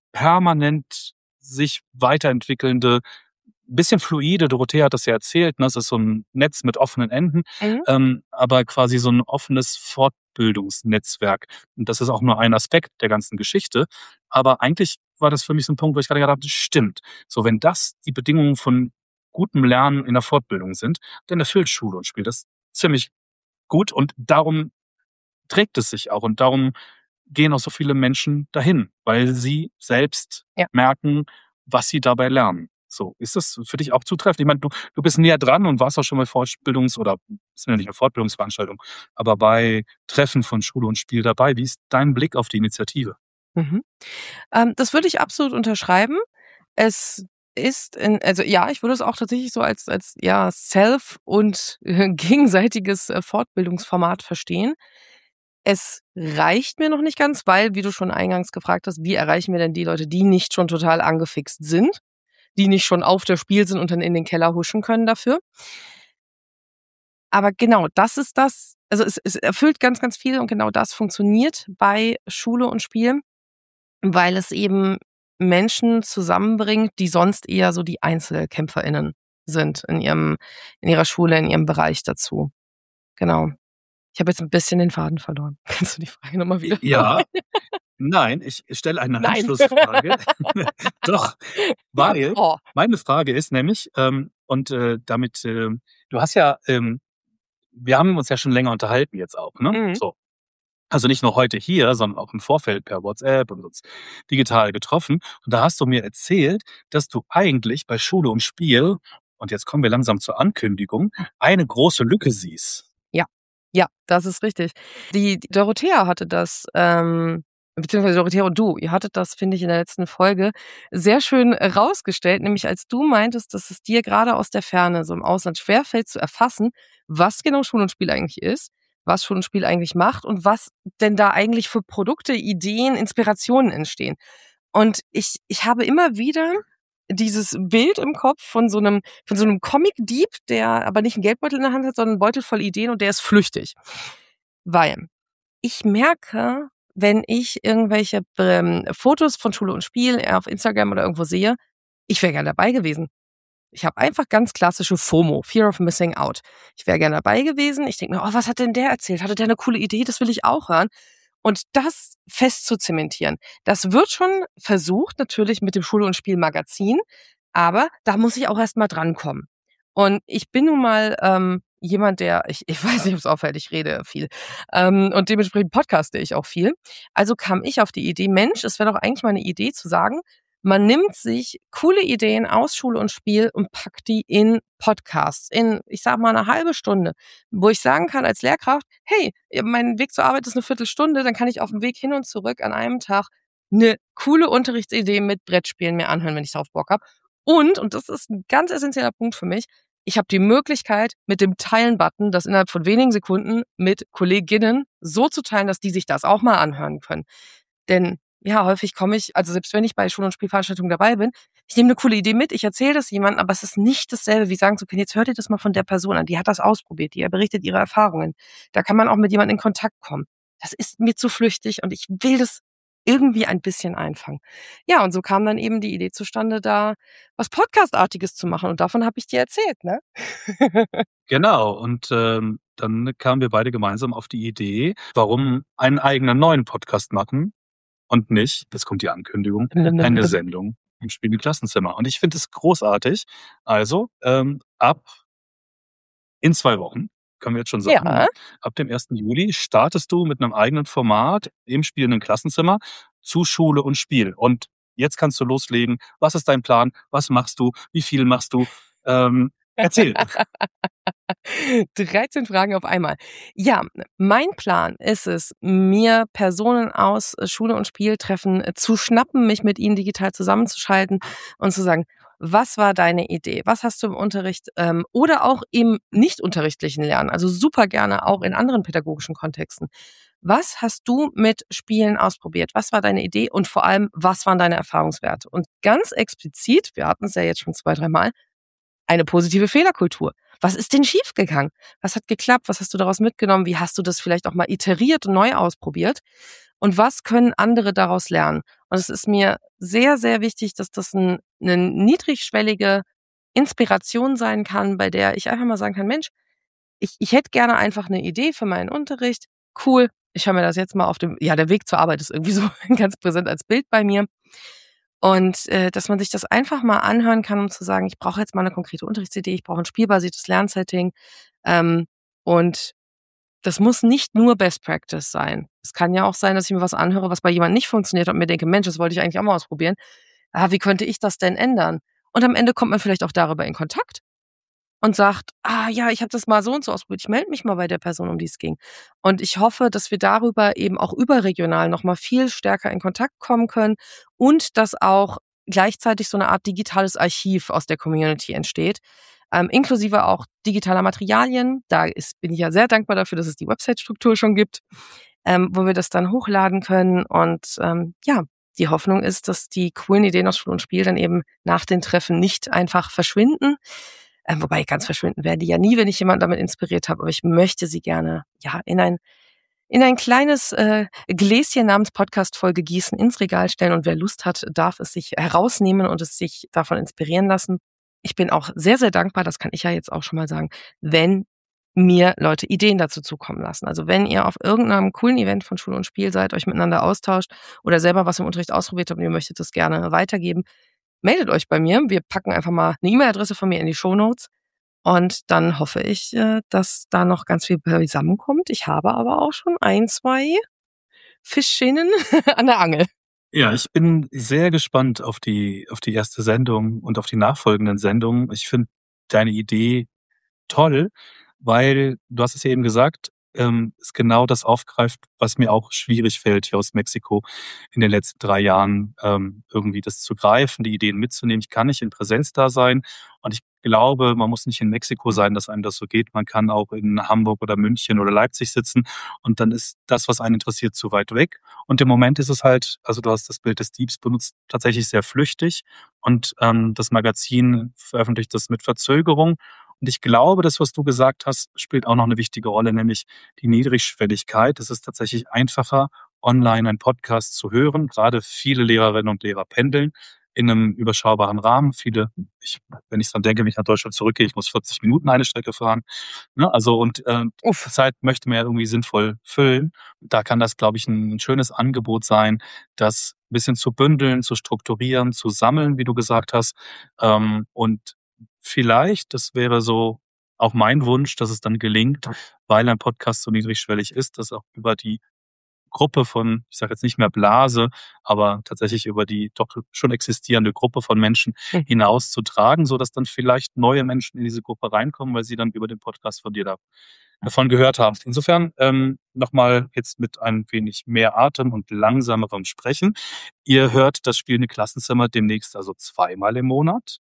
permanent sich weiterentwickelnde, bisschen fluide, Dorothea hat das ja erzählt, ne? Das ist so ein Netz mit offenen Enden, Mhm. ähm, aber quasi so ein offenes Fortbildungsnetzwerk. Und das ist auch nur ein Aspekt der ganzen Geschichte. Aber eigentlich war das für mich so ein Punkt, wo ich gerade gedacht habe, das stimmt. So, wenn das die Bedingungen von gutem Lernen in der Fortbildung sind, dann erfüllt Schule und Spiel das ziemlich gut und darum trägt es sich auch und darum gehen auch so viele Menschen dahin, weil sie selbst Ja. merken, was sie dabei lernen. So, ist das für dich auch zutreffend? Ich meine, du, du bist näher dran und warst auch schon bei Fortbildungs- oder ist ja nicht eine Fortbildungsveranstaltung, aber bei Treffen von Schule und Spiel dabei. Wie ist dein Blick auf die Initiative? Mhm. Ähm, das würde ich absolut unterschreiben. Es ist in, also ja, ich würde es auch tatsächlich so als, als ja, Self- und äh, gegenseitiges äh, Fortbildungsformat verstehen. Es reicht mir noch nicht ganz, weil, wie du schon eingangs gefragt hast, wie erreichen wir denn die Leute, die nicht schon total angefixt sind, die nicht schon auf der Spiel sind und dann in den Keller huschen können dafür. Aber genau, das ist das, also es, es erfüllt ganz, ganz viel und genau das funktioniert bei Schule und Spiel, weil es eben Menschen zusammenbringt, die sonst eher so die EinzelkämpferInnen sind in ihrem, in ihrer Schule, in ihrem Bereich dazu. Genau. Ich habe jetzt ein bisschen den Faden verloren. Kannst du die Frage nochmal wieder? Ja, nein, ich stelle eine Nein. Anschlussfrage. Doch, weil Oh. meine Frage ist nämlich, ähm, und äh, damit, äh, du hast ja, ähm, wir haben uns ja schon länger unterhalten jetzt auch, ne? Mhm. So. Also nicht nur heute hier, sondern auch im Vorfeld per WhatsApp und uns digital getroffen. Und da hast du mir erzählt, dass du eigentlich bei Schule und Spiel, und jetzt kommen wir langsam zur Ankündigung, eine große Lücke siehst. Ja, ja, das ist richtig. Die, die Dorothea hatte das, ähm, beziehungsweise Dorothea und du, ihr hattet das, finde ich, in der letzten Folge sehr schön rausgestellt, nämlich als du meintest, dass es dir gerade aus der Ferne, so im Ausland, schwerfällt zu erfassen, was genau Schul und Spiel eigentlich ist, was Schul und Spiel eigentlich macht und was denn da eigentlich für Produkte, Ideen, Inspirationen entstehen. Und ich, ich habe immer wieder dieses Bild im Kopf von so einem, von so einem Comic-Dieb, der aber nicht einen Geldbeutel in der Hand hat, sondern einen Beutel voll Ideen und der ist flüchtig. Weil ich merke, wenn ich irgendwelche ähm, Fotos von Schule und Spiel auf Instagram oder irgendwo sehe, ich wäre gerne dabei gewesen. Ich habe einfach ganz klassische FOMO, Fear of Missing Out. Ich wäre gerne dabei gewesen. Ich denke mir, oh, was hat denn der erzählt? Hatte der eine coole Idee? Das will ich auch hören. Und das fest zu zementieren, das wird schon versucht, natürlich mit dem Schule- und Spielmagazin, aber da muss ich auch erst mal drankommen. Und ich bin nun mal ähm, jemand, der, ich, ich weiß nicht, ob es auffällt, ich rede viel. Ähm, und dementsprechend podcaste ich auch viel. Also kam ich auf die Idee, Mensch, es wäre doch eigentlich mal eine Idee zu sagen, man nimmt sich coole Ideen aus Schule und Spiel und packt die in Podcasts, in, ich sag mal, eine halbe Stunde, wo ich sagen kann als Lehrkraft, hey, mein Weg zur Arbeit ist eine Viertelstunde, dann kann ich auf dem Weg hin und zurück an einem Tag eine coole Unterrichtsidee mit Brettspielen mir anhören, wenn ich darauf Bock habe. Und, und das ist ein ganz essentieller Punkt für mich, ich habe die Möglichkeit, mit dem Teilen-Button das innerhalb von wenigen Sekunden mit Kolleginnen so zu teilen, dass die sich das auch mal anhören können. Denn ja, häufig komme ich, also selbst wenn ich bei Schul- und Spielveranstaltungen dabei bin, ich nehme eine coole Idee mit, ich erzähle das jemandem, aber es ist nicht dasselbe, wie sagen zu können, jetzt hört ihr das mal von der Person an, die hat das ausprobiert, die berichtet ihre Erfahrungen. Da kann man auch mit jemandem in Kontakt kommen. Das ist mir zu flüchtig und ich will das irgendwie ein bisschen einfangen. Ja, und so kam dann eben die Idee zustande, da was Podcast-artiges zu machen. Und davon habe ich dir erzählt, ne? Genau, und ähm, dann kamen wir beide gemeinsam auf die Idee, warum einen eigenen neuen Podcast machen und nicht, jetzt kommt die Ankündigung, eine Sendung im Spiel im Klassenzimmer. Und ich finde es großartig. Also, ähm, ab in zwei Wochen, können wir jetzt schon sagen, Ja. ne? Ab dem ersten Juli startest du mit einem eigenen Format im spielenden Klassenzimmer zu Schule und Spiel. Und jetzt kannst du loslegen. Was ist dein Plan? Was machst du? Wie viel machst du? Ähm, erzähl. dreizehn Fragen auf einmal. Ja, mein Plan ist es, mir Personen aus äh, Schule und Spieltreffen äh, zu schnappen, mich mit ihnen digital zusammenzuschalten und zu sagen, was war deine Idee? Was hast du im Unterricht ähm, oder auch im nicht unterrichtlichen Lernen, also super gerne auch in anderen pädagogischen Kontexten. Was hast du mit Spielen ausprobiert? Was war deine Idee und vor allem, was waren deine Erfahrungswerte? Und ganz explizit, wir hatten es ja jetzt schon zwei, dreimal, eine positive Fehlerkultur. Was ist denn schiefgegangen? Was hat geklappt? Was hast du daraus mitgenommen? Wie hast du das vielleicht auch mal iteriert und neu ausprobiert? Und was können andere daraus lernen? Und es ist mir sehr, sehr wichtig, dass das ein, eine niedrigschwellige Inspiration sein kann, bei der ich einfach mal sagen kann, Mensch, ich, ich hätte gerne einfach eine Idee für meinen Unterricht. Cool, ich höre mir das jetzt mal auf dem, ja, der Weg zur Arbeit ist irgendwie so ganz präsent als Bild bei mir. Und äh, dass man sich das einfach mal anhören kann, um zu sagen, ich brauche jetzt mal eine konkrete Unterrichtsidee, ich brauche ein spielbasiertes Lernsetting. Ähm, und das muss nicht nur Best Practice sein. Es kann ja auch sein, dass ich mir was anhöre, was bei jemandem nicht funktioniert und mir denke, Mensch, das wollte ich eigentlich auch mal ausprobieren. Ah, wie könnte ich das denn ändern? Und am Ende kommt man vielleicht auch darüber in Kontakt und sagt, ah ja, ich habe das mal so und so ausprobiert, ich melde mich mal bei der Person, um die es ging. Und ich hoffe, dass wir darüber eben auch überregional noch mal viel stärker in Kontakt kommen können und dass auch gleichzeitig so eine Art digitales Archiv aus der Community entsteht, ähm, inklusive auch digitaler Materialien. Da ist, bin ich ja sehr dankbar dafür, dass es die Website-Struktur schon gibt, ähm, wo wir das dann hochladen können. Und ähm, ja, die Hoffnung ist, dass die coolen Ideen aus Schul und Spiel dann eben nach den Treffen nicht einfach verschwinden. Ähm, wobei ganz verschwinden werden die ja nie, wenn ich jemanden damit inspiriert habe. Aber ich möchte sie gerne ja in ein in ein kleines äh, Gläschen namens Podcast-Folge gießen, ins Regal stellen und wer Lust hat, darf es sich herausnehmen und es sich davon inspirieren lassen. Ich bin auch sehr, sehr dankbar, das kann ich ja jetzt auch schon mal sagen, wenn mir Leute Ideen dazu zukommen lassen. Also wenn ihr auf irgendeinem coolen Event von Schule und Spiel seid, euch miteinander austauscht oder selber was im Unterricht ausprobiert habt und ihr möchtet das gerne weitergeben, meldet euch bei mir. Wir packen einfach mal eine E-Mail-Adresse von mir in die Shownotes. Und dann hoffe ich, äh, dass da noch ganz viel zusammenkommt. Ich habe aber auch schon ein, zwei Fischchen an der Angel. Ja, ich bin sehr gespannt auf die, auf die erste Sendung und auf die nachfolgenden Sendungen. Ich finde deine Idee toll, weil du hast es ja eben gesagt, ähm, es genau das aufgreift, was mir auch schwierig fällt hier aus Mexiko in den letzten drei Jahren, ähm, irgendwie das zu greifen, die Ideen mitzunehmen. Ich kann nicht in Präsenz da sein und ich glaube, man muss nicht in Mexiko sein, dass einem das so geht. Man kann auch in Hamburg oder München oder Leipzig sitzen und dann ist das, was einen interessiert, zu weit weg. Und im Moment ist es halt, also du hast das Bild des Diebs benutzt, tatsächlich sehr flüchtig und ähm, das Magazin veröffentlicht das mit Verzögerung. Und ich glaube, das, was du gesagt hast, spielt auch noch eine wichtige Rolle, nämlich die Niedrigschwelligkeit. Es ist tatsächlich einfacher, online einen Podcast zu hören. Gerade viele Lehrerinnen und Lehrer pendeln in einem überschaubaren Rahmen. Viele, ich, wenn ich dran denke, wenn ich nach Deutschland zurückgehe, ich muss vierzig Minuten eine Strecke fahren. Ne? Also und äh, Uff. Zeit möchte man ja irgendwie sinnvoll füllen. Da kann das, glaube ich, ein, ein schönes Angebot sein, das ein bisschen zu bündeln, zu strukturieren, zu sammeln, wie du gesagt hast. Ähm, und vielleicht, das wäre so auch mein Wunsch, dass es dann gelingt, weil ein Podcast so niedrigschwellig ist, dass auch über die Gruppe von, ich sage jetzt nicht mehr Blase, aber tatsächlich über die doch schon existierende Gruppe von Menschen Mhm. hinauszutragen, so dass dann vielleicht neue Menschen in diese Gruppe reinkommen, weil sie dann über den Podcast von dir da davon gehört haben. Insofern ähm, nochmal jetzt mit ein wenig mehr Atem und langsamerem Sprechen. Ihr hört das spielende Klassenzimmer demnächst also zweimal im Monat.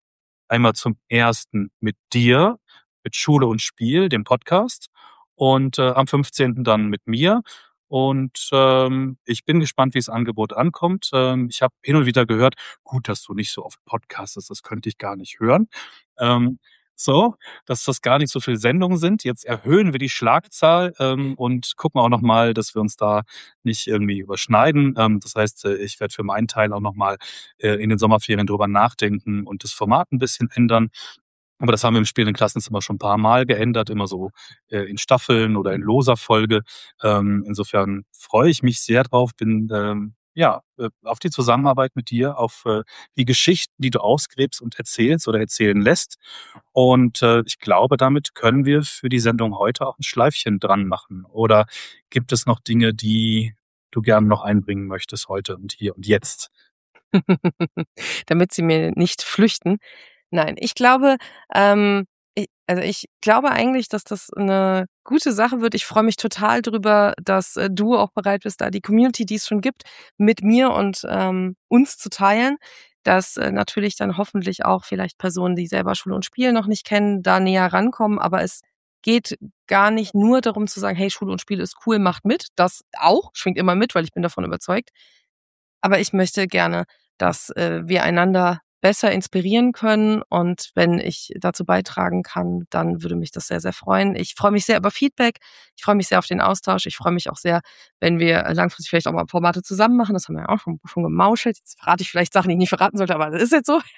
Einmal zum ersten mit dir, mit Schule und Spiel, dem Podcast. Und äh, am fünfzehnten dann mit mir. Und ähm, ich bin gespannt, wie das Angebot ankommt. Ähm, ich habe hin und wieder gehört, gut, dass du nicht so oft podcastest, das könnte ich gar nicht hören. Ähm, so, dass das gar nicht so viele Sendungen sind. Jetzt erhöhen wir die Schlagzahl ähm, und gucken auch nochmal, dass wir uns da nicht irgendwie überschneiden. Ähm, das heißt, äh, ich werde für meinen Teil auch nochmal äh, in den Sommerferien drüber nachdenken und das Format ein bisschen ändern. Aber das haben wir im spielenden Klassenzimmer schon ein paar Mal geändert, immer so äh, in Staffeln oder in loser Folge. Ähm, insofern freue ich mich sehr drauf, bin ähm, ja äh, auf die Zusammenarbeit mit dir, auf äh, die Geschichten, die du ausgräbst und erzählst oder erzählen lässt. Und äh, ich glaube, damit können wir für die Sendung heute auch ein Schleifchen dran machen. Oder gibt es noch Dinge, die du gerne noch einbringen möchtest heute und hier und jetzt? Damit sie mir nicht flüchten. Nein, ich glaube, ähm, i also, ich glaube eigentlich, dass das eine gute Sache wird. Ich freue mich total drüber, dass, äh, du auch bereit bist, da die Community, die es schon gibt, mit mir und, ähm, uns zu teilen, dass, äh, natürlich dann hoffentlich auch vielleicht Personen, die selber Schule und Spiel noch nicht kennen, da näher rankommen. Aber es geht gar nicht nur darum zu sagen: „Hey, Schule und Spiel ist cool, macht mit." Das auch, schwingt immer mit, weil ich bin davon überzeugt. Aber ich möchte gerne, dass, äh, wir einander besser inspirieren können, und wenn ich dazu beitragen kann, dann würde mich das sehr, sehr freuen. Ich freue mich sehr über Feedback. Ich freue mich sehr auf den Austausch. Ich freue mich auch sehr, wenn wir äh, langfristig vielleicht auch mal Formate zusammen machen. Das haben wir ja auch schon schon gemauschelt. Jetzt verrate ich vielleicht Sachen, die ich nicht verraten sollte, aber das ist jetzt so.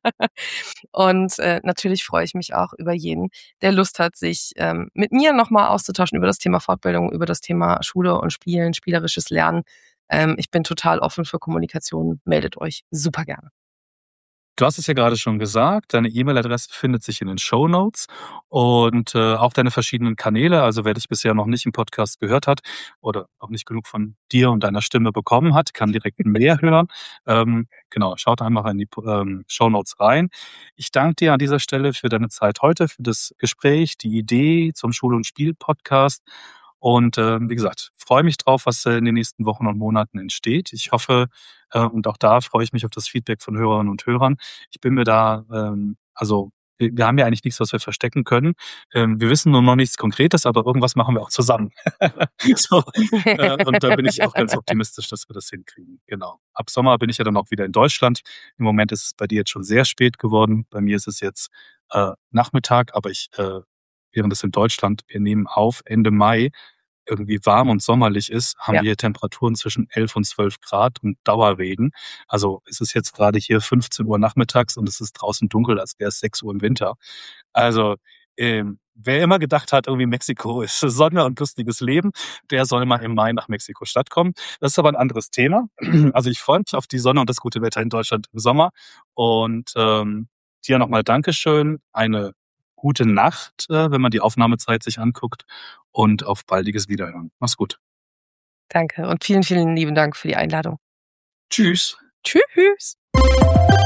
Und, äh, natürlich freue ich mich auch über jeden, der Lust hat, sich, ähm, mit mir noch mal auszutauschen über das Thema Fortbildung, über das Thema Schule und Spielen, spielerisches Lernen. Ähm, ich bin total offen für Kommunikation. Meldet euch super gerne. Du hast es ja gerade schon gesagt, deine E-Mail-Adresse findet sich in den Shownotes und äh, auch deine verschiedenen Kanäle. Also wer dich bisher noch nicht im Podcast gehört hat oder auch nicht genug von dir und deiner Stimme bekommen hat, kann direkt mehr hören. Ähm, genau, schaut einfach in die ähm, Shownotes rein. Ich danke dir an dieser Stelle für deine Zeit heute, für das Gespräch, die Idee zum Schule- und Spiel-Podcast. Und äh, wie gesagt, freue mich drauf, was äh, in den nächsten Wochen und Monaten entsteht. Ich hoffe, äh, und auch da freue ich mich auf das Feedback von Hörerinnen und Hörern. Ich bin mir da, ähm, also wir, wir haben ja eigentlich nichts, was wir verstecken können. Ähm, wir wissen nur noch nichts Konkretes, aber irgendwas machen wir auch zusammen. so, äh, und da bin ich auch ganz optimistisch, dass wir das hinkriegen. Genau. Ab Sommer bin ich ja dann auch wieder in Deutschland. Im Moment ist es bei dir jetzt schon sehr spät geworden. Bei mir ist es jetzt äh, Nachmittag, aber ich, äh, während es in Deutschland, wir nehmen auf Ende Mai, irgendwie warm und sommerlich ist, haben Ja. wir hier Temperaturen zwischen elf und zwölf Grad und Dauerregen. Also es ist jetzt gerade hier fünfzehn Uhr nachmittags und es ist draußen dunkel, als wäre es sechs Uhr im Winter. Also ähm, wer immer gedacht hat, irgendwie Mexiko ist Sonne und lustiges Leben, der soll mal im Mai nach Mexiko-Stadt kommen. Das ist aber ein anderes Thema. Also ich freue mich auf die Sonne und das gute Wetter in Deutschland im Sommer. Und ähm, dir nochmal Dankeschön. Eine gute Nacht, äh, wenn man die Aufnahmezeit sich anguckt, und auf baldiges Wiederhören. Mach's gut. Danke und vielen, vielen lieben Dank für die Einladung. Tschüss. Tschüss.